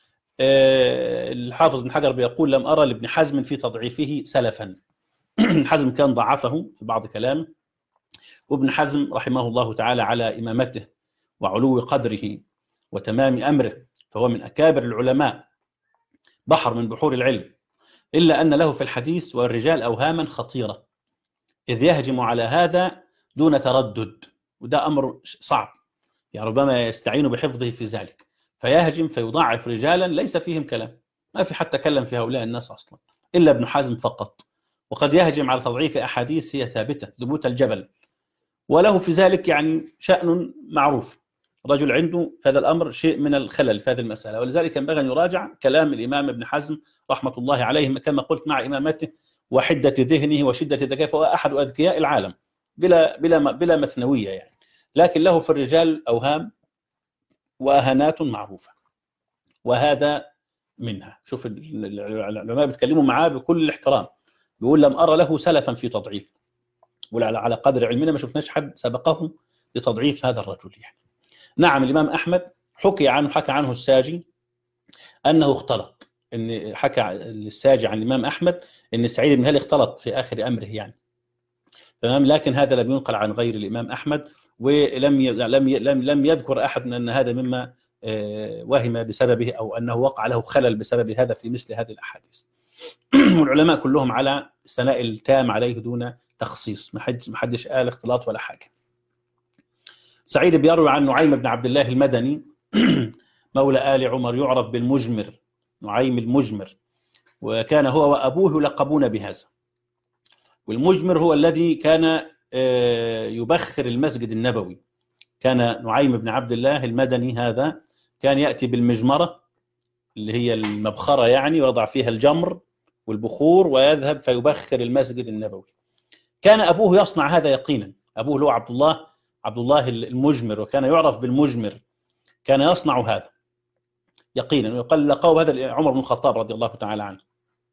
[SPEAKER 1] الحافظ بن حجر بيقول لم أرى لابن حزم في تضعيفه سلفا. ابن حزم كان ضعفه في بعض كلامه، وابن حزم رحمه الله تعالى على إمامته وعلو قدره وتمام أمره، فهو من أكابر العلماء، بحر من بحور العلم، إلا أن له في الحديث والرجال أوهاما خطيرة، إذ يهجم على هذا دون تردد، وده أمر صعب، يعني ربما يستعين بحفظه في ذلك، فيهجم فيضاعف رجالا ليس فيهم كلام، ما في حتى كلم في هؤلاء الناس أصلا إلا ابن حزم فقط. وقد يهجم على تضعيف أحاديث هي ثابتة ثبوت الجبل، وله في ذلك يعني شأن معروف، رجل عنده في هذا الأمر شيء من الخلل في هذه المسألة، ولذلك ينبغي أن يراجع كلام الإمام ابن حزم رحمة الله عليه، كما قلت مع إمامته وحدة ذهنه وشدة ذكائه، فهو أحد أذكياء العالم بلا مثنوية يعني، لكن له في الرجال أوهام وأهانات معروفة، وهذا منها. شوف العلماء بيتكلموا معاه بكل الاحترام، بيقول لم أرى له سلفا في تضعيف، وعلى قدر علمنا ما شفناش حد سبقه لتضعيف هذا الرجل يعني. نعم الإمام أحمد حكى عنه الساجي أنه اختلط، إن حكى الساجي عن الإمام أحمد إن سعيد بن هلال اختلط في آخر أمره يعني، تمام. لكن هذا لم ينقل عن غير الإمام أحمد، ولم لم يذكر أحد أن هذا مما وهم بسببه أو أنه وقع له خلل بسبب هذا في مثل هذه الأحاديث. والعلماء كلهم على الثناء التام عليه دون تخصيص، ما حدش قال اختلاط ولا حاجة. سعيد بيروي عن نعيم بن عبد الله المدني مولى آل عمر، يعرف بالمجمر، نعيم المجمر، وكان هو وأبوه يلقبون بهذا. والمجمر هو الذي كان يبخر المسجد النبوي. كان نعيم بن عبد الله المدني هذا كان يأتي بالمجمرة اللي هي المبخرة يعني، ويضع فيها الجمر والبخور ويذهب فيبخر المسجد النبوي. كان أبوه يصنع هذا يقينا، أبوه له عبد الله المجمر، وكان يعرف بالمجمر، كان يصنع هذا يقينا، ويقال لقوه هذا عمر بن الخطاب رضي الله تعالى عنه.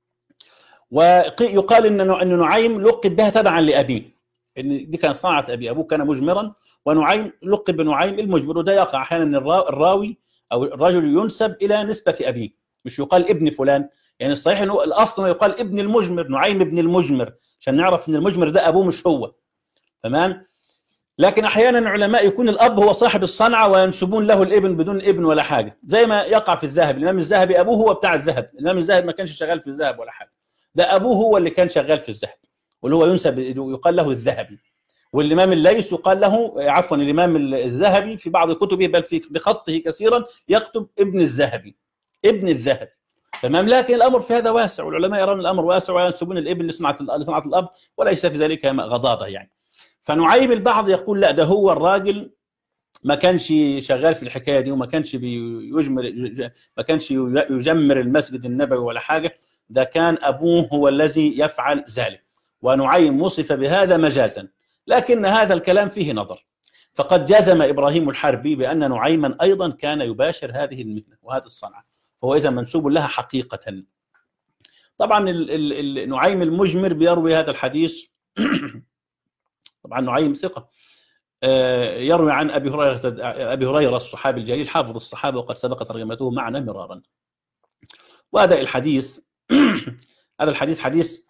[SPEAKER 1] ويقال ان نعيم لقب بها تبعا لابيه، ان دي كانت صناعه ابي، ابوه كان مجمرا ونعيم لقب بنعيم المجمر. وده يقع احيانا ان الراوي او الرجل ينسب الى نسبه ابيه، مش يقال ابن فلان، يعني الصحيح انه الاصل يقال ابن المجمر، نعيم ابن المجمر، عشان نعرف ان المجمر ده ابوه مش هو، تمام. لكن احيانا العلماء يكون الاب هو صاحب الصنعه وينسبون له الابن بدون ابن ولا حاجه، زي ما يقع في الذهب. الامام الذهبي ابوه هو بتاع الذهب، الامام الذهبي ما كانش شغال في الذهب ولا حاجه، ده ابوه هو اللي كان شغال في الذهب، واللي هو ينسب يقال له الذهبي. والامام الليث يقال له، عفوا الامام الذهبي في بعض كتبه بل في بخطه كثيرا يكتب ابن الذهبي، ابن الذهبي، تمام. لكن الامر في هذا واسع، والعلماء يرون الامر واسع وينسبون الابن لصنعه الاب، وليس في ذلك غضاضه يعني. فنعيب البعض يقول لا، ده هو الراجل ما كانش شغال في الحكايه دي، وما كانش ما كانش يجمر المسجد النبوي ولا حاجه، ده كان ابوه هو الذي يفعل ذلك، ونعيم وصف بهذا مجازا، لكن هذا الكلام فيه نظر. فقد جزم ابراهيم الحربي بان نعيما ايضا كان يباشر هذه المهنه وهذه الصنعه، فهو اذا منسوب لها حقيقه. طبعا نعيم المجمر بيروي هذا الحديث طبعا نعيم ثقه، يروي عن ابي هريره الصحابي الجليل حافظ الصحابه، وقد سبق ترجمته معنا مرارا. وهذا الحديث هذا الحديث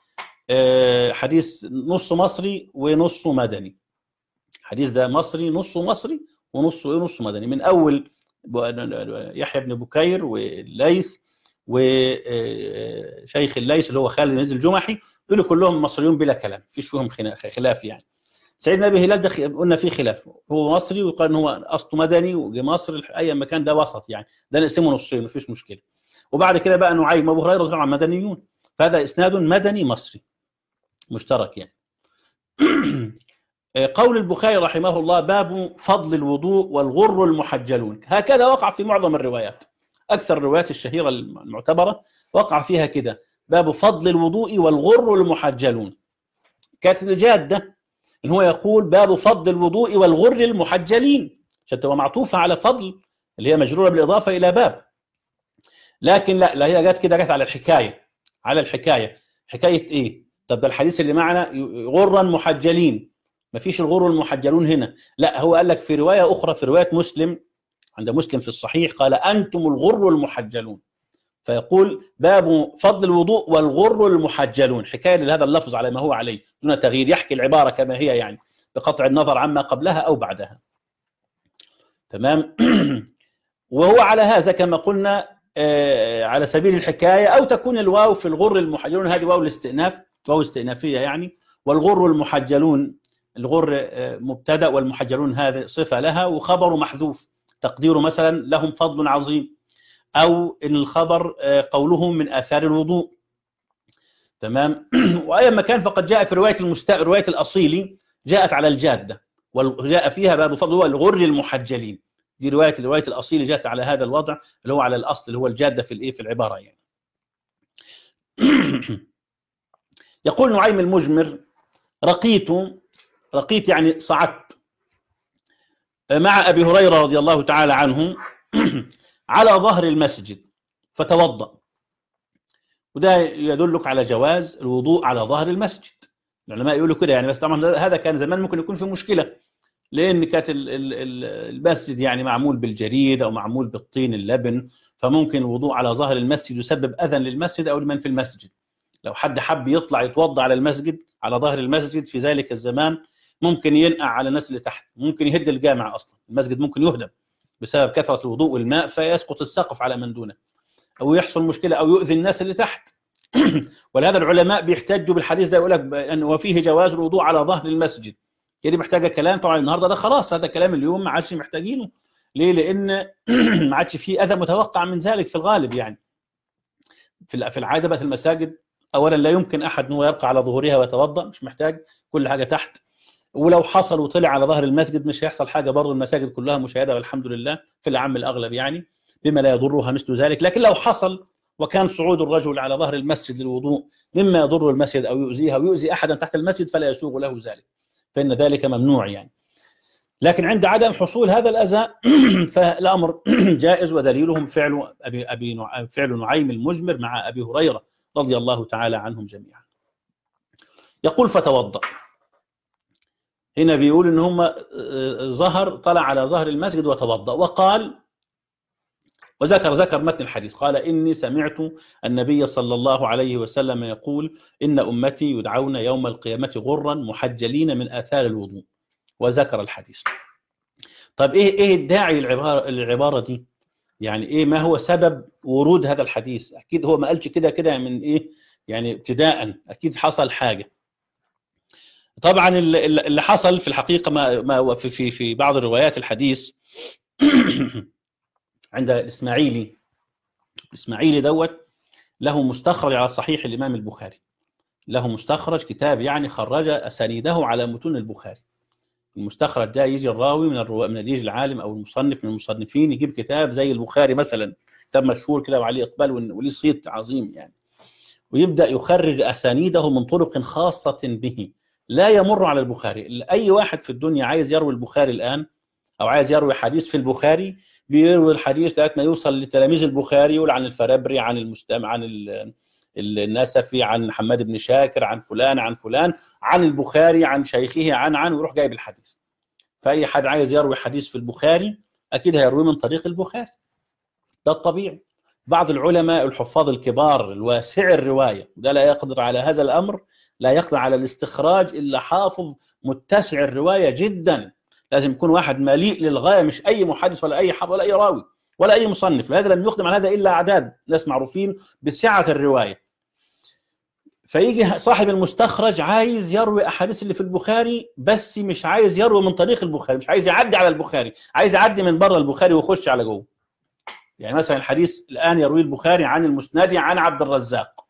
[SPEAKER 1] حديث نص مصري ونص مدني. الحديث ده مصري، نصه مصري ونصه مدني، من اول يحيى بن بكير والليث وشيخ الليث اللي هو خالد بن الجمحي، دول كلهم مصريون بلا كلام، فيش فيهم خلاف يعني. سعيد بن ابي هلال ده قلنا فيه خلاف، هو مصري وقال ان هو اصله مدني، وجي مصر اي مكان ده وسط يعني، ده نقسمه نصين مفيش مشكله. وبعد كده بقى نعيم وابو هريره طبعا مدنيون، فهذا اسناد مدني مصري مشترك يعني. قول البخاري رحمه الله: باب فضل الوضوء والغر المحجلون، هكذا وقع في معظم الروايات، اكثر الروايات الشهيره المعتبره وقع فيها كده: باب فضل الوضوء والغر المحجلون. كانت الجاده ان هو يقول باب فضل الوضوء والغر المحجلين، عشان تبقى معطوفه على فضل اللي هي مجروره بالاضافه الى باب، لكن لا هي جت كده، جت على الحكايه. حكايه ايه؟ طب ده الحديث اللي معنا غرا محجلين، ما فيش الغر المحجلون هنا، لا هو قال لك في روايه اخرى، في روايه مسلم عند مسلم في الصحيح، قال انتم الغر المحجلون، فيقول باب فضل الوضوء والغر المحجلون، حكايه لهذا اللفظ على ما هو عليه دون تغيير، يحكي العباره كما هي يعني، بقطع النظر عما قبلها او بعدها. تمام. وهو على هذا كما قلنا على سبيل الحكايه، او تكون الواو في الغر المحجلون، هذه واو الاستئناف، واو استئنافيه يعني. والغر المحجلون، الغر مبتدا والمحجلون هذه صفه لها وخبر محذوف، تقديره مثلا لهم فضل عظيم، او ان الخبر قولهم من اثار الوضوء. تمام. وايا ما كان فقد جاء في روايه الاصيلي جاءت على الجاده، وجاء فيها باب فضل الغر المحجلين، دي روايه الاصيلي جاءت على هذا الوضع اللي هو على الاصل اللي هو الجاده في العباره يعني. يقول نعيم المجمر: رقيت يعني صعدت مع ابي هريره رضي الله تعالى عنه على ظهر المسجد فتوضأ. وده يدلك على جواز الوضوء على ظهر المسجد، العلماء يقولوا كده يعني، بس طبعا هذا كان زمان ممكن يكون في مشكله، لان كانت المسجد يعني معمول بالجريد او معمول بالطين اللبن، فممكن الوضوء على ظهر المسجد يسبب اذى للمسجد او لمن في المسجد. لو حد حب يطلع يتوضا على المسجد على ظهر المسجد في ذلك الزمان، ممكن ينقع على الناس اللي تحت، ممكن يهد الجامع، اصلا المسجد ممكن يهدم بسبب كثره الوضوء والماء، فيسقط السقف على من دونه، او يحصل مشكله او يؤذي الناس اللي تحت. ولهذا العلماء بيحتجوا بالحديث ده، يقول لك ان وفيه جواز الوضوء على ظهر المسجد. دي محتاجه كلام طبعا النهارده، ده خلاص هذا كلام اليوم ما عادش محتاجينه. ليه؟ لان ما عادش فيه اذى متوقع من ذلك في الغالب يعني. في العاده بقت المساجد اولا لا يمكن احد انه يرقى على ظهورها ويتوضا، مش محتاج، كل حاجه تحت. ولو حصل وطلع على ظهر المسجد مش هيحصل حاجه، برضه المساجد كلها مشاهده والحمد لله في العام الاغلب يعني، بما لا يضرها مثل ذلك. لكن لو حصل وكان صعود الرجل على ظهر المسجد للوضوء مما يضر المسجد او يؤذيها ويؤذي احدا تحت المسجد، فلا يسوغ له ذلك، فان ذلك ممنوع يعني. لكن عند عدم حصول هذا الاذى فالامر جائز، ودليلهم فعل نعيم المجمر مع ابي هريره رضي الله تعالى عنهم جميعا. يقول فتوضأ، هنا بيقول ان هم طلع على ظهر المسجد وتوضأ، وقال وذكر متن الحديث، قال إني سمعت النبي صلى الله عليه وسلم يقول إن أمتي يدعون يوم القيامة غرا محجلين من آثار الوضوء، وذكر الحديث. طيب ايه الداعي للعبارة دي؟ يعني ايه، ما هو سبب ورود هذا الحديث؟ اكيد هو ما قالش كده من ايه يعني ابتداء، اكيد حصل حاجة. طبعا اللي حصل في الحقيقة ما في بعض الروايات الحديث عند الإسماعيلي دوت له مستخرج على صحيح الإمام البخاري، له مستخرج كتاب يعني خرج أسانيده على متون البخاري، المستخرج ده يجي الراوي يجي العالم او المصنف من المصنفين يجيب كتاب زي البخاري مثلا، كتاب مشهور كده وعليه اقبال وليه صيت عظيم يعني، ويبدا يخرج اسانيده من طرق خاصه به لا يمر على البخاري. اي واحد في الدنيا عايز يروي البخاري الان او عايز يروي حديث في البخاري بيروي الحديث لغايه ما يوصل لتلاميذ البخاري، يقول عن الفرابري، عن عن النسفي، عن حماد بن شاكر، عن فلان عن فلان، عن البخاري، عن شيخه، عن ويروح جايب الحديث. فاي حد عايز يروي حديث في البخاري اكيد هيرويه من طريق البخاري، ده الطبيعي. بعض العلماء الحفاظ الكبار الواسع الروايه ده لا يقدر على هذا الامر، لا يقدر على الاستخراج الا حافظ متسع الروايه جدا، لازم يكون واحد مليء للغايه، مش اي محدث ولا اي حافظ ولا اي راوي ولا اي مصنف، لهذا لم يقدم على هذا الا اعداد ناس معروفين بسعه الروايه. فيجي صاحب المستخرج عايز يروي احاديث اللي في البخاري بس مش عايز يروي من طريق البخاري، مش عايز يعدي على البخاري، عايز يعدي من بره البخاري ويخش على جوه. يعني مثلا الحديث الان يروي البخاري عن المسندي عن عبد الرزاق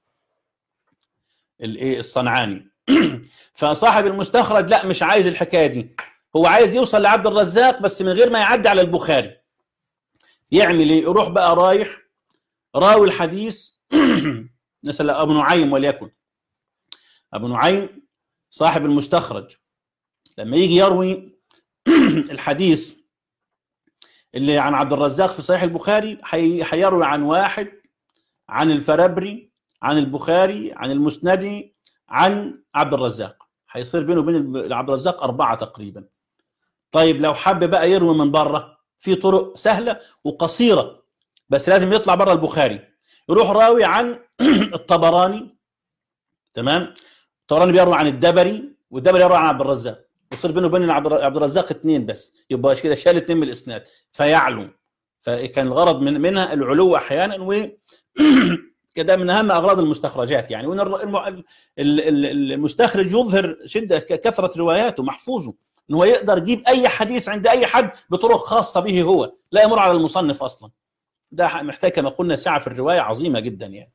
[SPEAKER 1] الصنعاني فصاحب المستخرج لا مش عايز الحكايه دي، هو عايز يوصل لعبد الرزاق بس من غير ما يعدي على البخاري. يعمل ايه؟ يروح بقى رايح راوي الحديث مثلا ابو نعيم، وليكن ابو نعيم صاحب المستخرج لما يجي يروي الحديث اللي عن عبد الرزاق في صحيح البخاري حيروي عن واحد، عن الفرابري، عن البخاري، عن المسندي، عن عبد الرزاق، حيصير بينه وبين عبد الرزاق 4 تقريبا. طيب لو حب بقى يروي من بره في طرق سهله وقصيره بس لازم يطلع بره البخاري، يروح راوي عن الطبراني، تمام؟ الطبراني بيروي عن الدبري والدبري يروي عن عبد الرزاق، يصير بينه وبين عبد الرزاق 2 بس، يبقى كده شال 2 من الاسناد فيعلو. فكان الغرض منها العلو احيانا، و كده من اهم اغراض المستخرجات يعني، وان المستخرج يظهر شده كثره رواياته محفوظه، ان هو يقدر يجيب اي حديث عند اي حد بطرق خاصه به هو لا يمر على المصنف اصلا. ده محتاج كما قلنا سعه في الروايه عظيمه جدا يعني.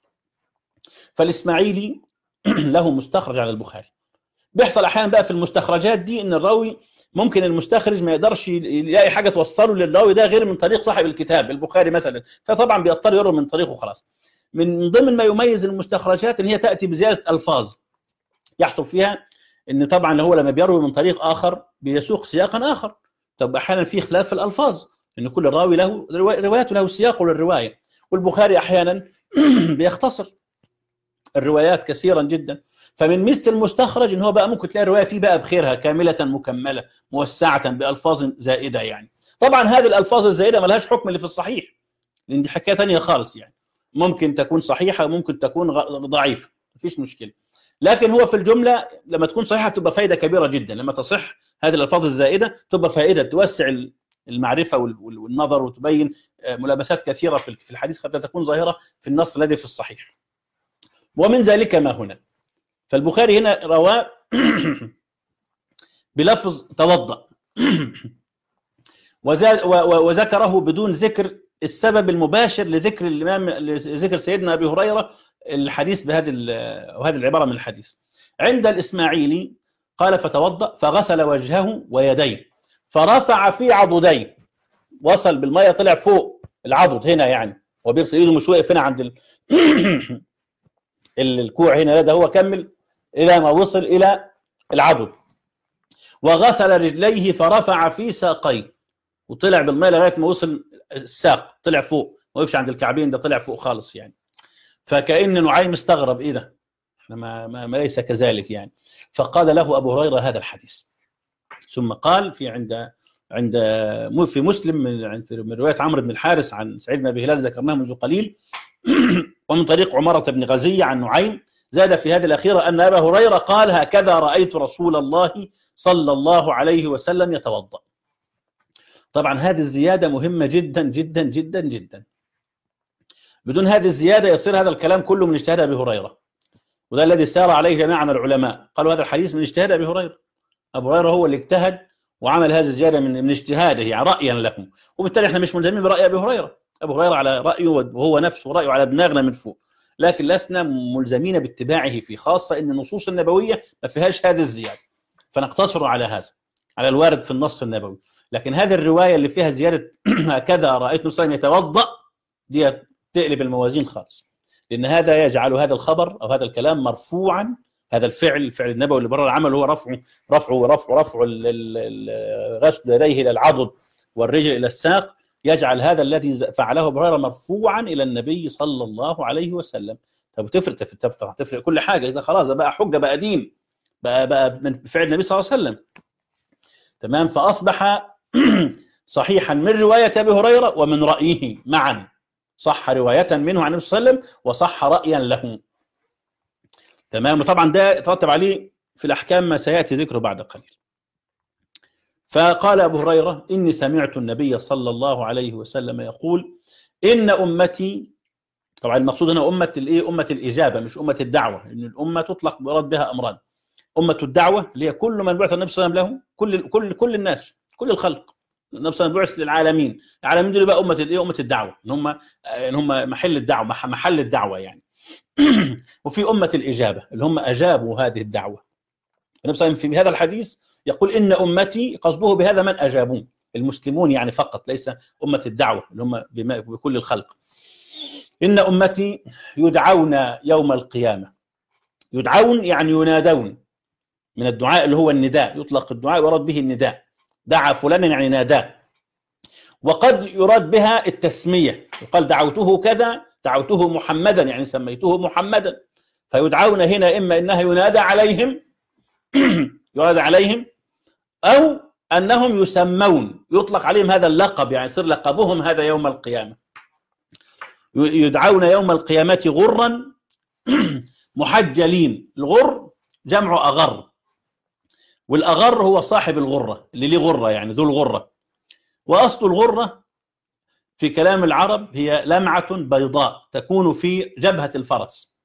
[SPEAKER 1] فالاسماعيلي له مستخرج على البخاري. بيحصل احيانا بقى في المستخرجات دي ان الراوي ممكن المستخرج ما يقدرش يلاقي حاجه توصله للراوي ده غير من طريق صاحب الكتاب البخاري مثلا، فطبعا بيضطر يروي من طريقه خلاص. من ضمن ما يميز المستخرجات ان هي تاتي بزياده الفاظ يحصل فيها ان طبعا هو لما بيروي من طريق اخر بيسوق سياقا اخر، طب احيانا في خلاف في الالفاظ ان كل راوي له روايته له سياقه للروايه، والبخاري احيانا بيختصر الروايات كثيرا جدا. فمن ميزه المستخرج ان هو بقى ممكن تلاقي الروايه فيه بقى بخيرها كامله مكمله موسعه بالفاظ زائده يعني. طبعا هذه الالفاظ الزائده ما لهاش حكم اللي في الصحيح، لان دي حكايه ثانيه خالص يعني، ممكن تكون صحيحه وممكن تكون ضعيفه مفيش مشكله، لكن هو في الجمله لما تكون صحيحه تبقى فائده كبيره جدا، لما تصح هذه الالفاظ الزائده تبقى فائده توسع المعرفه والنظر وتبين ملابسات كثيره في الحديث قد تكون ظاهره في النص الذي في الصحيح. ومن ذلك ما هنا، فالبخاري هنا رواه بلفظ توضأ وذكره بدون ذكر السبب المباشر لذكر الامام لذكر سيدنا ابي هريره الحديث بهذه العباره من الحديث. عند الاسماعيلي قال فتوضأ فغسل وجهه ويديه فرفع في عضديه، وصل بالميه طلع فوق العضد هنا يعني، وبيغسل ايده مش واقف هنا عند الكوع هنا، ده هو كمل الى ما وصل الى العضد. وغسل رجليه فرفع في ساقيه، وطلع بالماء لغايه ما وصل الساق، طلع فوق ما وقفش عند الكعبين، ده طلع فوق خالص يعني. فكأن نعيم استغرب ايه ده، احنا ما ليس كذلك يعني. فقال له ابو هريره هذا الحديث، ثم قال في مسلم من روايه عمرو بن الحارث عن سعيد بن ابي هلال ذكرناه منذ قليل ومن طريق عمارة بن غزية عن نعيم، زاد في هذه الأخيرة أن أبا هريرة قال هكذا رأيت رسول الله صلى الله عليه وسلم يتوضأ. طبعا هذه الزيادة مهمة جدا جدا جدا جدا، بدون هذه الزيادة يصير هذا الكلام كله من اجتهاد أبي هريرة، وده الذي سار عليه جماعة من العلماء، قالوا هذا الحديث من اجتهاد أبي هريرة، أبو هريرة هو اللي اجتهد وعمل هذه الزيادة من اجتهاده يعني رأيا له، وبالتالي احنا مش ملزمين برأي أبي هريرة، أبو هريرة على رأيه وهو نفسه رأيه على دماغنا من فوق، لكن لسنا ملزمين باتباعه في، خاصة أن النصوص النبوية ما فيهاش هذه الزيادة، فنقتصر على هذا. على الوارد في النص النبوي. لكن هذه الروايه اللي فيها زياده هكذا رايت النبي صلى الله عليه وسلم يتوضا، دي تقلب الموازين خالص، لان هذا يجعل هذا الخبر او هذا الكلام مرفوعا. هذا الفعل النبوي اللي بره العمل هو رفع غسل يديه الى العضد والرجل الى الساق، يجعل هذا الذي فعله ابو هريره مرفوعا الى النبي صلى الله عليه وسلم. طب تفرق كل حاجه، اذا خلاص بقى حجه، بقى دين، بقى من فعل النبي صلى الله عليه وسلم. تمام. فاصبح صحيحا من روايه ابي هريره ومن رايه معا، صح روايه منه عن النبي صلى الله عليه وسلم وصح رايا له. تمام. وطبعا ده يترتب عليه في الاحكام ما سياتي ذكره بعد قليل. فقال ابو هريره: اني سمعت النبي صلى الله عليه وسلم يقول: ان امتي، طبعا المقصود هنا امه الايه؟ امه الاجابه، مش امه الدعوه، ان الامه تطلق مراد بها امران: امه الدعوه اللي هي كل من بعث النبي صلى الله عليه وسلم له، كل الناس، كل الخلق. النبي صلى الله عليه وسلم بعث للعالمين، العالمين دول بقى امه الايه؟ امه الدعوه، ان هم محل الدعوه، محل الدعوه يعني. وفي امه الاجابه اللي هم اجابوا هذه الدعوه. النبي صلى الله عليه وسلم في هذا الحديث يقول: ان امتي، قصده بهذا من اجابوه، المسلمون يعني فقط، ليس امه الدعوه اللي هم بكل الخلق. ان امتي يدعون يوم القيامه. يدعون يعني ينادون، من الدعاء اللي هو النداء، يطلق الدعاء ويراد به النداء، دعا فلانا يعني ناداه. وقد يراد بها التسميه، يقال دعوته كذا، دعوته محمدا يعني سميته محمدا. فيدعون هنا اما انها ينادى عليهم ينادى عليهم، او انهم يسمون، يطلق عليهم هذا اللقب، يعني يصير لقبهم هذا يوم القيامه. يدعون يوم القيامه غرا محجلين. الغر جمع اغر، والاغر هو صاحب الغره، اللي ليه غره يعني ذو الغره. واصل الغره في كلام العرب هي لمعه بيضاء تكون في جبهه الفرس،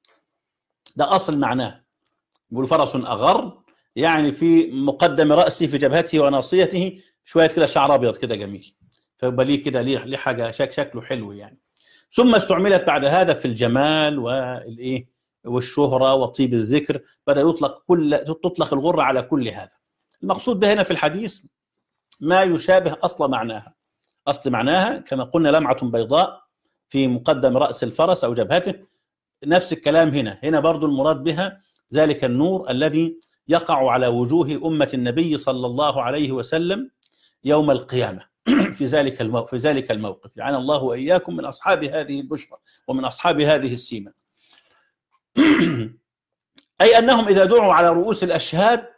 [SPEAKER 1] ده اصل معناه. يقول فرس اغر يعني في مقدم راسه، في جبهته وناصيته شويه كده شعر ابيض كده جميل، فيبقى ليه كده، ليه حاجه شكله حلو يعني. ثم استعملت بعد هذا في الجمال والايه والشهره وطيب الذكر، بدا تطلق الغره على كل هذا. المقصود به هنا في الحديث ما يشابه اصل معناها كما قلنا لمعه بيضاء في مقدم راس الفرس او جبهته. نفس الكلام هنا برضو المراد بها ذلك النور الذي يقع على وجوه امه النبي صلى الله عليه وسلم يوم القيامه في ذلك الموقف. لعن الله واياكم من اصحاب هذه البشرى ومن اصحاب هذه السيمه. اي انهم اذا دعوا على رؤوس الاشهاد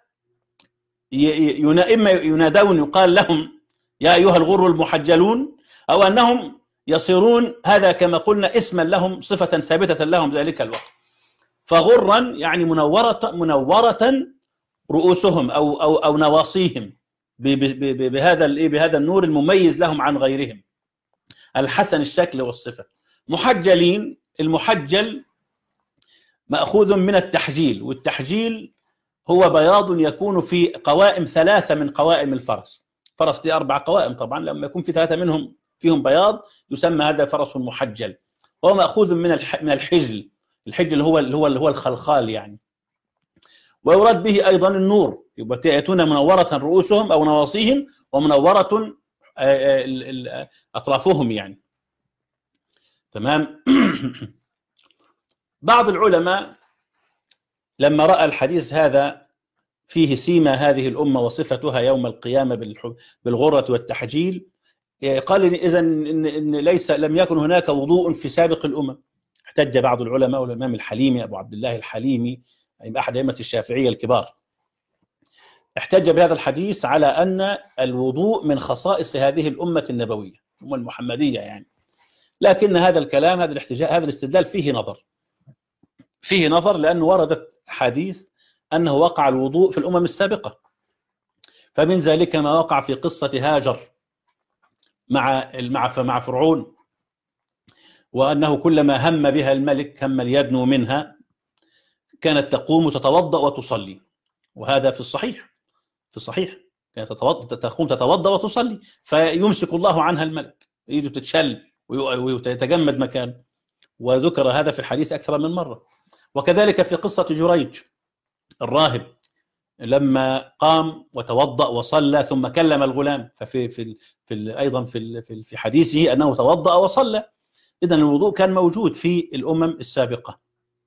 [SPEAKER 1] اما ينادون يقال لهم يا ايها الغر المحجلون، او انهم يصيرون هذا كما قلنا اسما لهم، صفه ثابته لهم ذلك الوقت. فغرا يعني منوره رؤوسهم او نواصيهم بهذا النور المميز لهم عن غيرهم، الحسن الشكل والصفه. محجلين، المحجل ماخوذ من التحجيل، والتحجيل هو بياض يكون في قوائم 3 من قوائم الفرس. فرس دي 4 قوائم، طبعا لما يكون في 3 منهم فيهم بياض يسمى هذا فرس محجل. وهو ماخوذ من الحجل. الحجل هو الخلخال يعني. ويراد به ايضا النور، يبقى ياتون منوره رؤوسهم او نواصيهم ومنوره اطرافهم يعني. تمام. بعض العلماء لما راى الحديث هذا فيه سيما هذه الامه وصفتها يوم القيامه بالغره والتحجيل، قال اذا ان لم يكن هناك وضوء في سابق الامم. احتج بعض العلماء والامام الحليمي ابو عبد الله الحليمي احد ائمه الشافعيه الكبار، احتج بهذا الحديث على ان الوضوء من خصائص هذه الامه النبويه، الامه المحمديه يعني. لكن هذا الكلام، هذا الاستدلال فيه نظر لانه وردت حديث انه وقع الوضوء في الامم السابقه. فمن ذلك ما وقع في قصه هاجر مع فرعون، وانه كلما هم بها الملك هم ليدنو منها كانت تقوم وتتوضا وتصلي. وهذا في الصحيح كانت تقوم تتوضا وتصلي، فيمسك الله عنها الملك، ايده تتشل ويتجمد مكانه. وذكر هذا في الحديث اكثر من مره. وكذلك في قصه جريج الراهب لما قام وتوضأ وصلى ثم كلم الغلام، ففي أيضا في حديثه أنه توضأ وصلى. إذن الوضوء كان موجود في الأمم السابقة.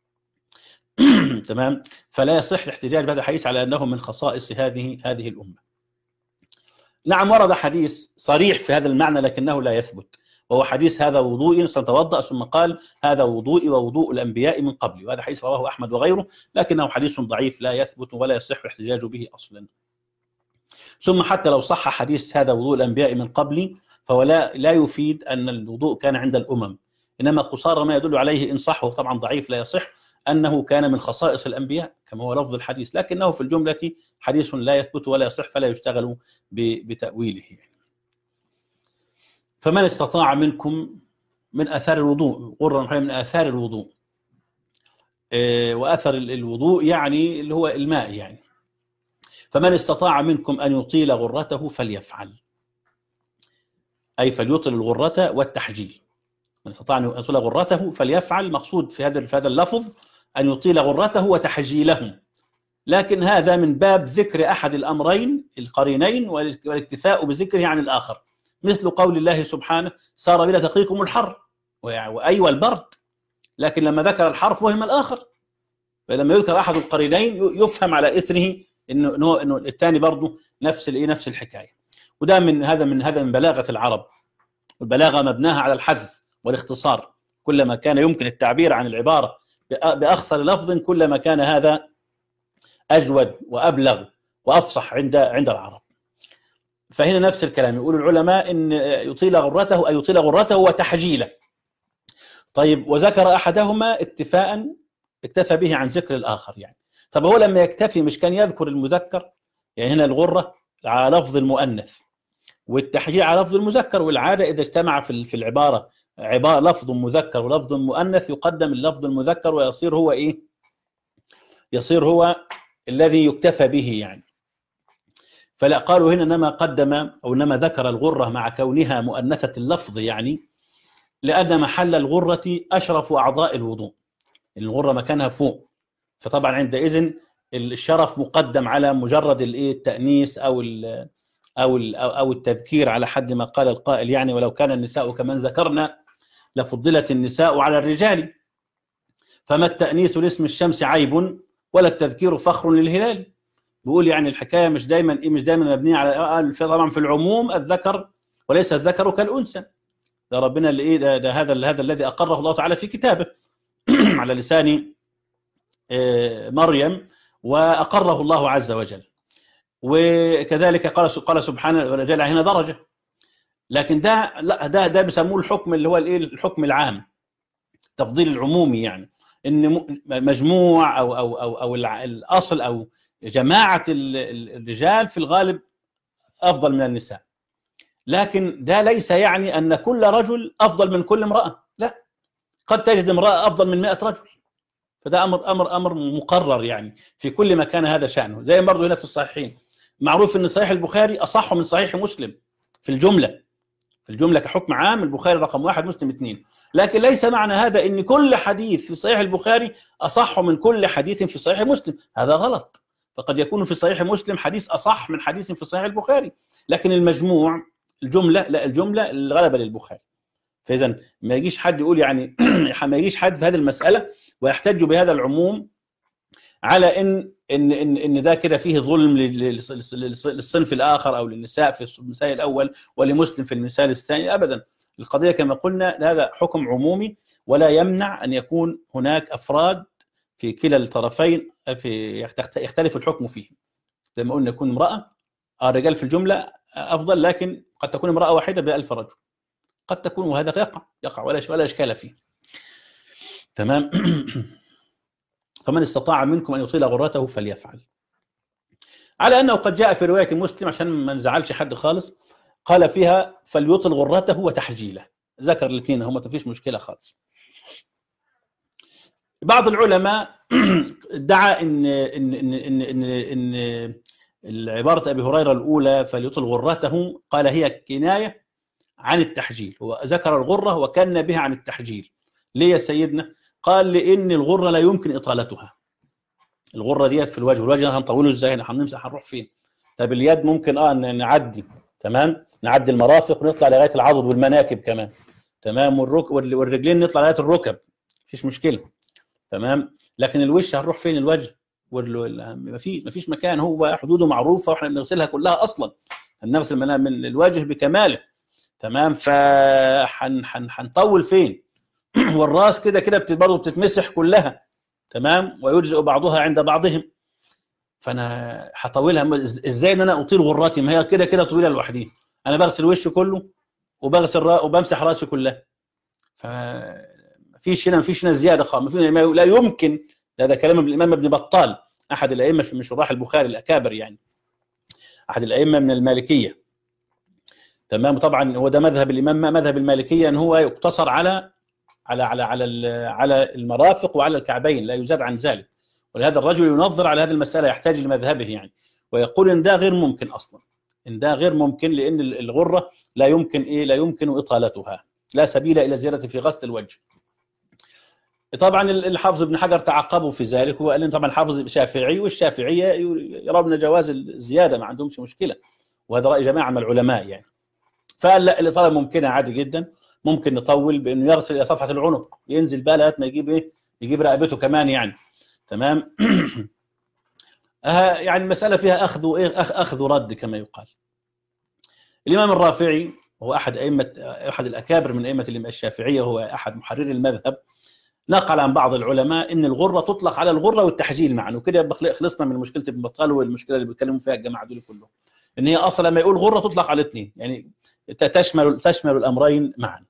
[SPEAKER 1] تمام. فلا يصح الاحتجاج بهذا الحديث على أنه من خصائص هذه الأمة. نعم ورد حديث صريح في هذا المعنى لكنه لا يثبت، وهو حديث هذا وضوئي سنتوضأ ثم قال هذا وضوئي ووضوء الأنبياء من قبلي، وهذا حديث رواه أحمد وغيره، لكنه حديث ضعيف لا يثبت ولا يصح الاحتجاج به أصلا. ثم حتى لو صح حديث هذا وضوء الأنبياء من قبلي فهو لا يفيد أن الوضوء كان عند الأمم، إنما قصار ما يدل عليه إن صح، وطبعا ضعيف لا يصح، أنه كان من خصائص الأنبياء كما هو لفظ الحديث، لكنه في الجملة حديث لا يثبت ولا يصح فلا يشتغل بتأويله. فمن استطاع منكم من آثار الوضوء، غرة من آثار الوضوء، وأثر الوضوء يعني اللي هو الماء يعني، فمن استطاع منكم أن يطيل غرته فليفعل، أي فليطل الغرة والتحجيل. من استطاع أن يطيل غرته فليفعل، مقصود في هذا اللفظ أن يطيل غرته وتحجيله، لكن هذا من باب ذكر أحد الأمرين القرينين والاكتفاء بذكره عن الآخر، مثل قول الله سبحانه سار بنا تقيكم الحر وأيوة البرد، لكن لما ذكر الحر فهم الآخر، فلما يذكر أحد القرينين يفهم على إثره إنه الثاني برضه نفس الحكاية. وده من بلاغة العرب، والبلاغة مبناها على الحذف والاختصار، كلما كان يمكن التعبير عن العبارة بأخصر لفظ كلما كان هذا أجود وأبلغ وأفصح عند العرب. فهنا نفس الكلام، يقول العلماء إن يطيل غرته أي يطيل غرته وتحجيله. طيب وذكر أحدهما اكتفى به عن ذكر الآخر يعني. طب هو لما يكتفي مش كان يذكر المذكر؟ يعني هنا الغرة على لفظ المؤنث والتحجيل على لفظ المذكر، والعادة إذا اجتمع في العبارة لفظ مذكر ولفظ مؤنث يقدم اللفظ المذكر ويصير هو إيه؟ يصير هو الذي يكتفى به يعني. فلا قالوا هنا انما قدم او انما ذكر الغرة مع كونها مؤنثة اللفظ يعني، لأن محل الغرة أشرف أعضاء الوضوء، الغرة مكانها فوق، فطبعا عندئذ الشرف مقدم على مجرد التأنيث أو التذكير على حد ما قال القائل يعني، ولو كان النساء كمن ذكرنا لفضلت النساء على الرجال، فما التأنيث لاسم الشمس عيب ولا التذكير فخر للهلال. بيقول يعني الحكاية مش دايما مبنية على طبعا في العموم الذكر وليس الذكر كالأنثى، ده ربنا اللي ده هذا الذي أقره الله تعالى في كتابه على لسان مريم، وأقره الله عز وجل. وكذلك قال سبحانه ورجال هنا درجة، لكن ده بيسموه الحكم اللي هو الحكم العام، تفضيل العمومي يعني، ان مجموع او الاصل او جماعة الرجال في الغالب افضل من النساء، لكن ده ليس يعني ان كل رجل افضل من كل امرأة، لا، قد تجد امرأة افضل من 100 رجل، فده امر مقرر يعني في كل مكان هذا شأنه. زي برضه هنا في الصحيحين، معروف ان صحيح البخاري اصح من صحيح مسلم في الجملة كحكم عام، البخاري رقم 1 مسلم 2، لكن ليس معنى هذا ان كل حديث في صحيح البخاري اصح من كل حديث في صحيح مسلم، هذا غلط. فقد يكون في صحيح مسلم حديث اصح من حديث في صحيح البخاري، لكن الجملة الغلبة للبخاري. فاذا ما يجيش حد يقول يعني ما يجيش حد في هذه المسألة ويحتج بهذا العموم على ان ده كده فيه ظلم للصنف الاخر او للنساء في المثال الاول ولمسلم في المثال الثاني، ابدا. القضيه كما قلنا هذا حكم عمومي، ولا يمنع ان يكون هناك افراد في كلا الطرفين يختلف الحكم فيه. زي ما قلنا يكون امراه، الرجال في الجمله افضل، لكن قد تكون امراه واحده ب1000 رجل، قد تكون، وهذا يقع ولا اشكال فيه. تمام. فمن استطاع منكم أن يطيل غرته فليفعل، على أنه قد جاء في رواية مسلم عشان ما نزعلش حد خالص، قال فيها فليطل غرته وتحجيله، ذكر الاثنين هم، ما فيش مشكلة خالص. بعض العلماء ادعى إن العبارة أبي هريرة الأولى فليطل غرته قال هي كناية عن التحجيل، وذكر الغرة وكان بها عن التحجيل. ليه يا سيدنا؟ قال لأن الغرة لا يمكن إطالتها، الغره ديت في الوجه، والوجه هنطوله ازاي؟ هنمسح هنروح فين؟ طب اليد ممكن نعدي، تمام، نعدي المرافق ونطلع لغايه العضد والمناكب كمان، تمام، والرجلين نطلع لغايه الركب، مفيش مشكله، تمام. لكن الوش هنروح فين؟ الوجه مفيش مكان، هو حدوده معروفه واحنا بنغسلها كلها اصلا، هنغسل من الوجه بكماله، تمام. هنطول فين؟ والراس كده كده برضه بتتمسح كلها، تمام، ويجزئ بعضها عند بعضهم. فانا هطولها ازاي ان انا اطيل غراتي؟ ما هي كده كده طويله لوحدها، انا بغسل وشي كله وبغسل وبمسح راسي كلها، مفيش هنا زياده خالص، لا يمكن. هذا كلام الامام ابن بطال احد الائمه من شراح البخاري الاكابر، يعني احد الائمه من المالكيه، تمام. طبعا هو ده مذهب الامام، مذهب المالكيه ان هو يقتصر على المرافق وعلى الكعبين، لا يزاد عن ذلك. ولهذا الرجل ينظر على هذه المساله، يحتاج لمذهبه يعني، ويقول ان ده غير ممكن اصلا، ان ده غير ممكن، لان الغره لا يمكن اطالتها، لا سبيل الى زياده في غسل الوجه. طبعا الحافظ ابن حجر تعقبوا في ذلك، وقال ان طبعا الحافظ شافعي، والشافعيه يرون جواز الزياده، ما عندهمش مشكله، وهذا راي جماعه من العلماء يعني. فقال لا، الاطاله ممكنه عادي جدا، ممكن نطول بانه يغسل الى صفحه العنق، ينزل بقى لغايه ما يجيب رقبته كمان يعني، تمام. يعني المساله فيها اخذ ورد كما يقال. الامام الرافعي هو احد الاكابر من ائمه الشافعيه، هو احد محرري المذهب، نقل عن بعض العلماء ان الغره تطلق على الغره والتحجيل معا، وكده خلصنا من مشكله ابن بطال والمشكله اللي بيتكلموا فيها الجماعه دول كلهم، ان هي اصلا لما يقول غره تطلق على الاثنين، يعني تشمل الامرين معا.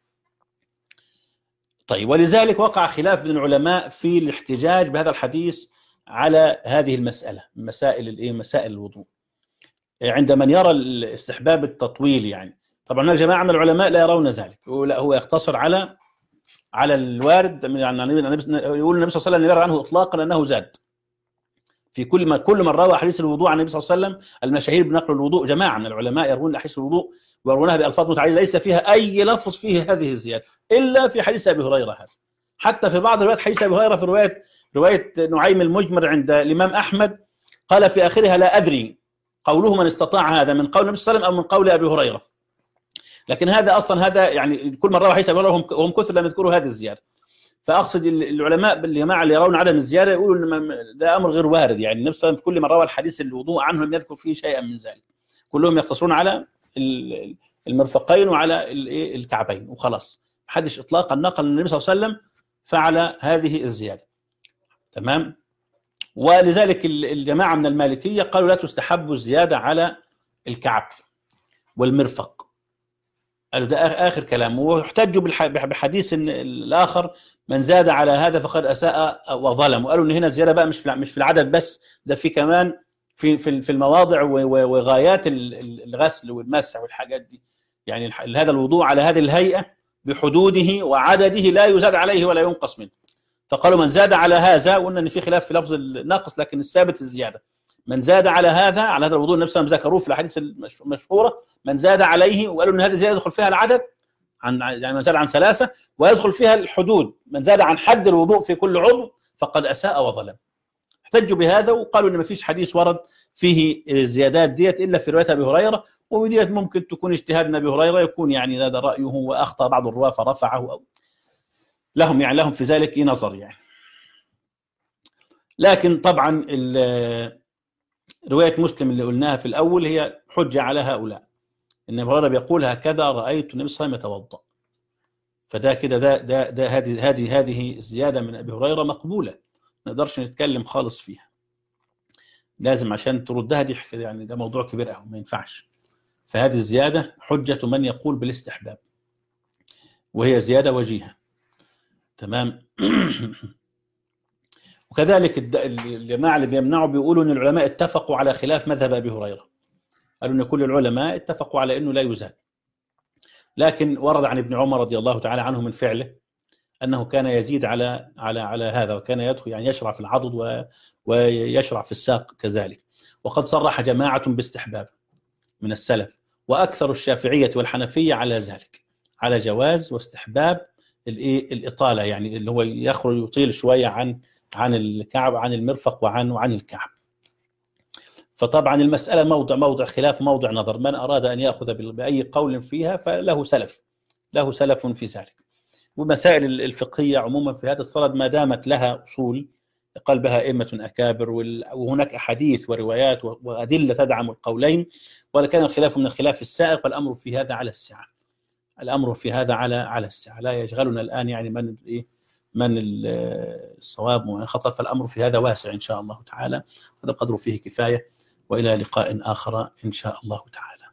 [SPEAKER 1] طيب، ولذلك وقع خلاف بين العلماء في الاحتجاج بهذا الحديث على هذه المساله، مسائل الوضوء، عند من يرى استحباب التطويل يعني. طبعا الجماعه من العلماء لا يرون ذلك، لا، هو يقتصر على الوارد، يعني يقول النبي صلى الله عليه وسلم يرى عنه اطلاقا انه زاد في كل من روى احاديث الوضوء عن النبي صلى الله عليه وسلم. المشاهير بنقل الوضوء، جماعه من العلماء يروون احاديث الوضوء ويرونها بالفاظ متعدده ليس فيها اي لفظ فيه هذه الزياده، الا في حديث ابي هريره هذا. حتى في بعض روايات حديث ابي هريره، في روايه نعيم المجمر عند الامام احمد، قال في اخرها لا ادري قوله من استطاع هذا من قول النبي صلى الله عليه وسلم او من قول ابي هريره. لكن هذا يعني كل من روى حديث ابي هريره وهم كثر لم يذكروا هذه الزياده. فاقصد العلماء الجماعه اللي يرون عدم الزياده يقولوا ان ده امر غير وارد، يعني النبي صلى الله عليه وسلم في كل من روى الحديث الوضوء عنه لم يذكر فيه شيئا من ذلك، كلهم يقتصرون على المرفقين وعلى الكعبين وخلاص، ما حدش اطلاقا نقل النبي صلى الله عليه وسلم فعل هذه الزياده، تمام. ولذلك الجماعه من المالكيه قالوا لا تستحب الزياده على الكعب والمرفق، قالوا ده اخر كلام. واحتجوا بحديث الاخر من زاد على هذا فقد اساء وظلم، وقالوا ان هنا الزياده بقى مش في العدد بس، ده في كمان في المواضع وغايات الغسل والمسح والحاجات دي، يعني هذا الوضوء على هذه الهيئه بحدوده وعدده لا يزاد عليه ولا ينقص منه. فقالوا من زاد على هذا، وقلنا ان في خلاف في لفظ النقص لكن الثابت الزياده، من زاد على هذا الوضوء النبي صلى الله عليه وسلم ذكروه في الاحاديث المشهوره، من زاد عليه، وقالوا ان هذه الزياده يدخل فيها العدد، يعني من زاد عن 3، ويدخل فيها الحدود، من زاد عن حد الوضوء في كل عضو فقد اساء وظلم. احتجوا بهذا وقالوا ان ما فيش حديث ورد فيه الزيادات ديت الا في روايه ابي هريره، وديت ممكن تكون اجتهاد ابي هريره، يكون يعني هذا رايه واخطا بعض الرواه فرفعه، او لهم في ذلك نظر يعني. لكن طبعا روايه مسلم اللي قلناها في الاول هي حجه على هؤلاء، ان ابو هريره بيقول هكذا رايت النبي صلى الله عليه وسلم يتوضا، فده كده ده هذه الزياده من ابي هريره مقبوله، ما نقدرش نتكلم خالص فيها، لازم عشان تردها دي يعني ده موضوع كبير قوي ما ينفعش. فهذه الزياده حجه من يقول بالاستحباب، وهي زياده وجيهه، تمام. وكذلك الجماعه اللي بيمنعوا بيقولوا ان العلماء اتفقوا على خلاف مذهب ابي هريره، قالوا ان كل العلماء اتفقوا على انه لا يزاد، لكن ورد عن ابن عمر رضي الله تعالى عنه من فعله انه كان يزيد على هذا، وكان يدخل يعني يشرع في العضد ويشرع في الساق كذلك. وقد صرح جماعه باستحباب من السلف، واكثر الشافعيه والحنفيه على ذلك، على جواز واستحباب الاطاله، يعني اللي هو يخرج يطيل شويه عن الكعب، عن المرفق وعن الكعب. فطبعا المسألة موضع خلاف، موضع نظر. من أراد أن يأخذ بأي قول فيها فله سلف، له سلف في ذلك. والمسائل الفقهية عموما في هذا الصدد ما دامت لها أصول قال بها أئمة أكابر، وهناك أحاديث وروايات وأدلة تدعم القولين، ولا كان الخلاف من الخلاف السائغ، فالأمر في هذا على السعة. الأمر في هذا على السعة، لا يشغلنا الآن يعني من الصواب ومن الخطأ، فالأمر في هذا واسع إن شاء الله تعالى. هذا القدر فيه كفاية، وإلى لقاء آخر إن شاء الله تعالى.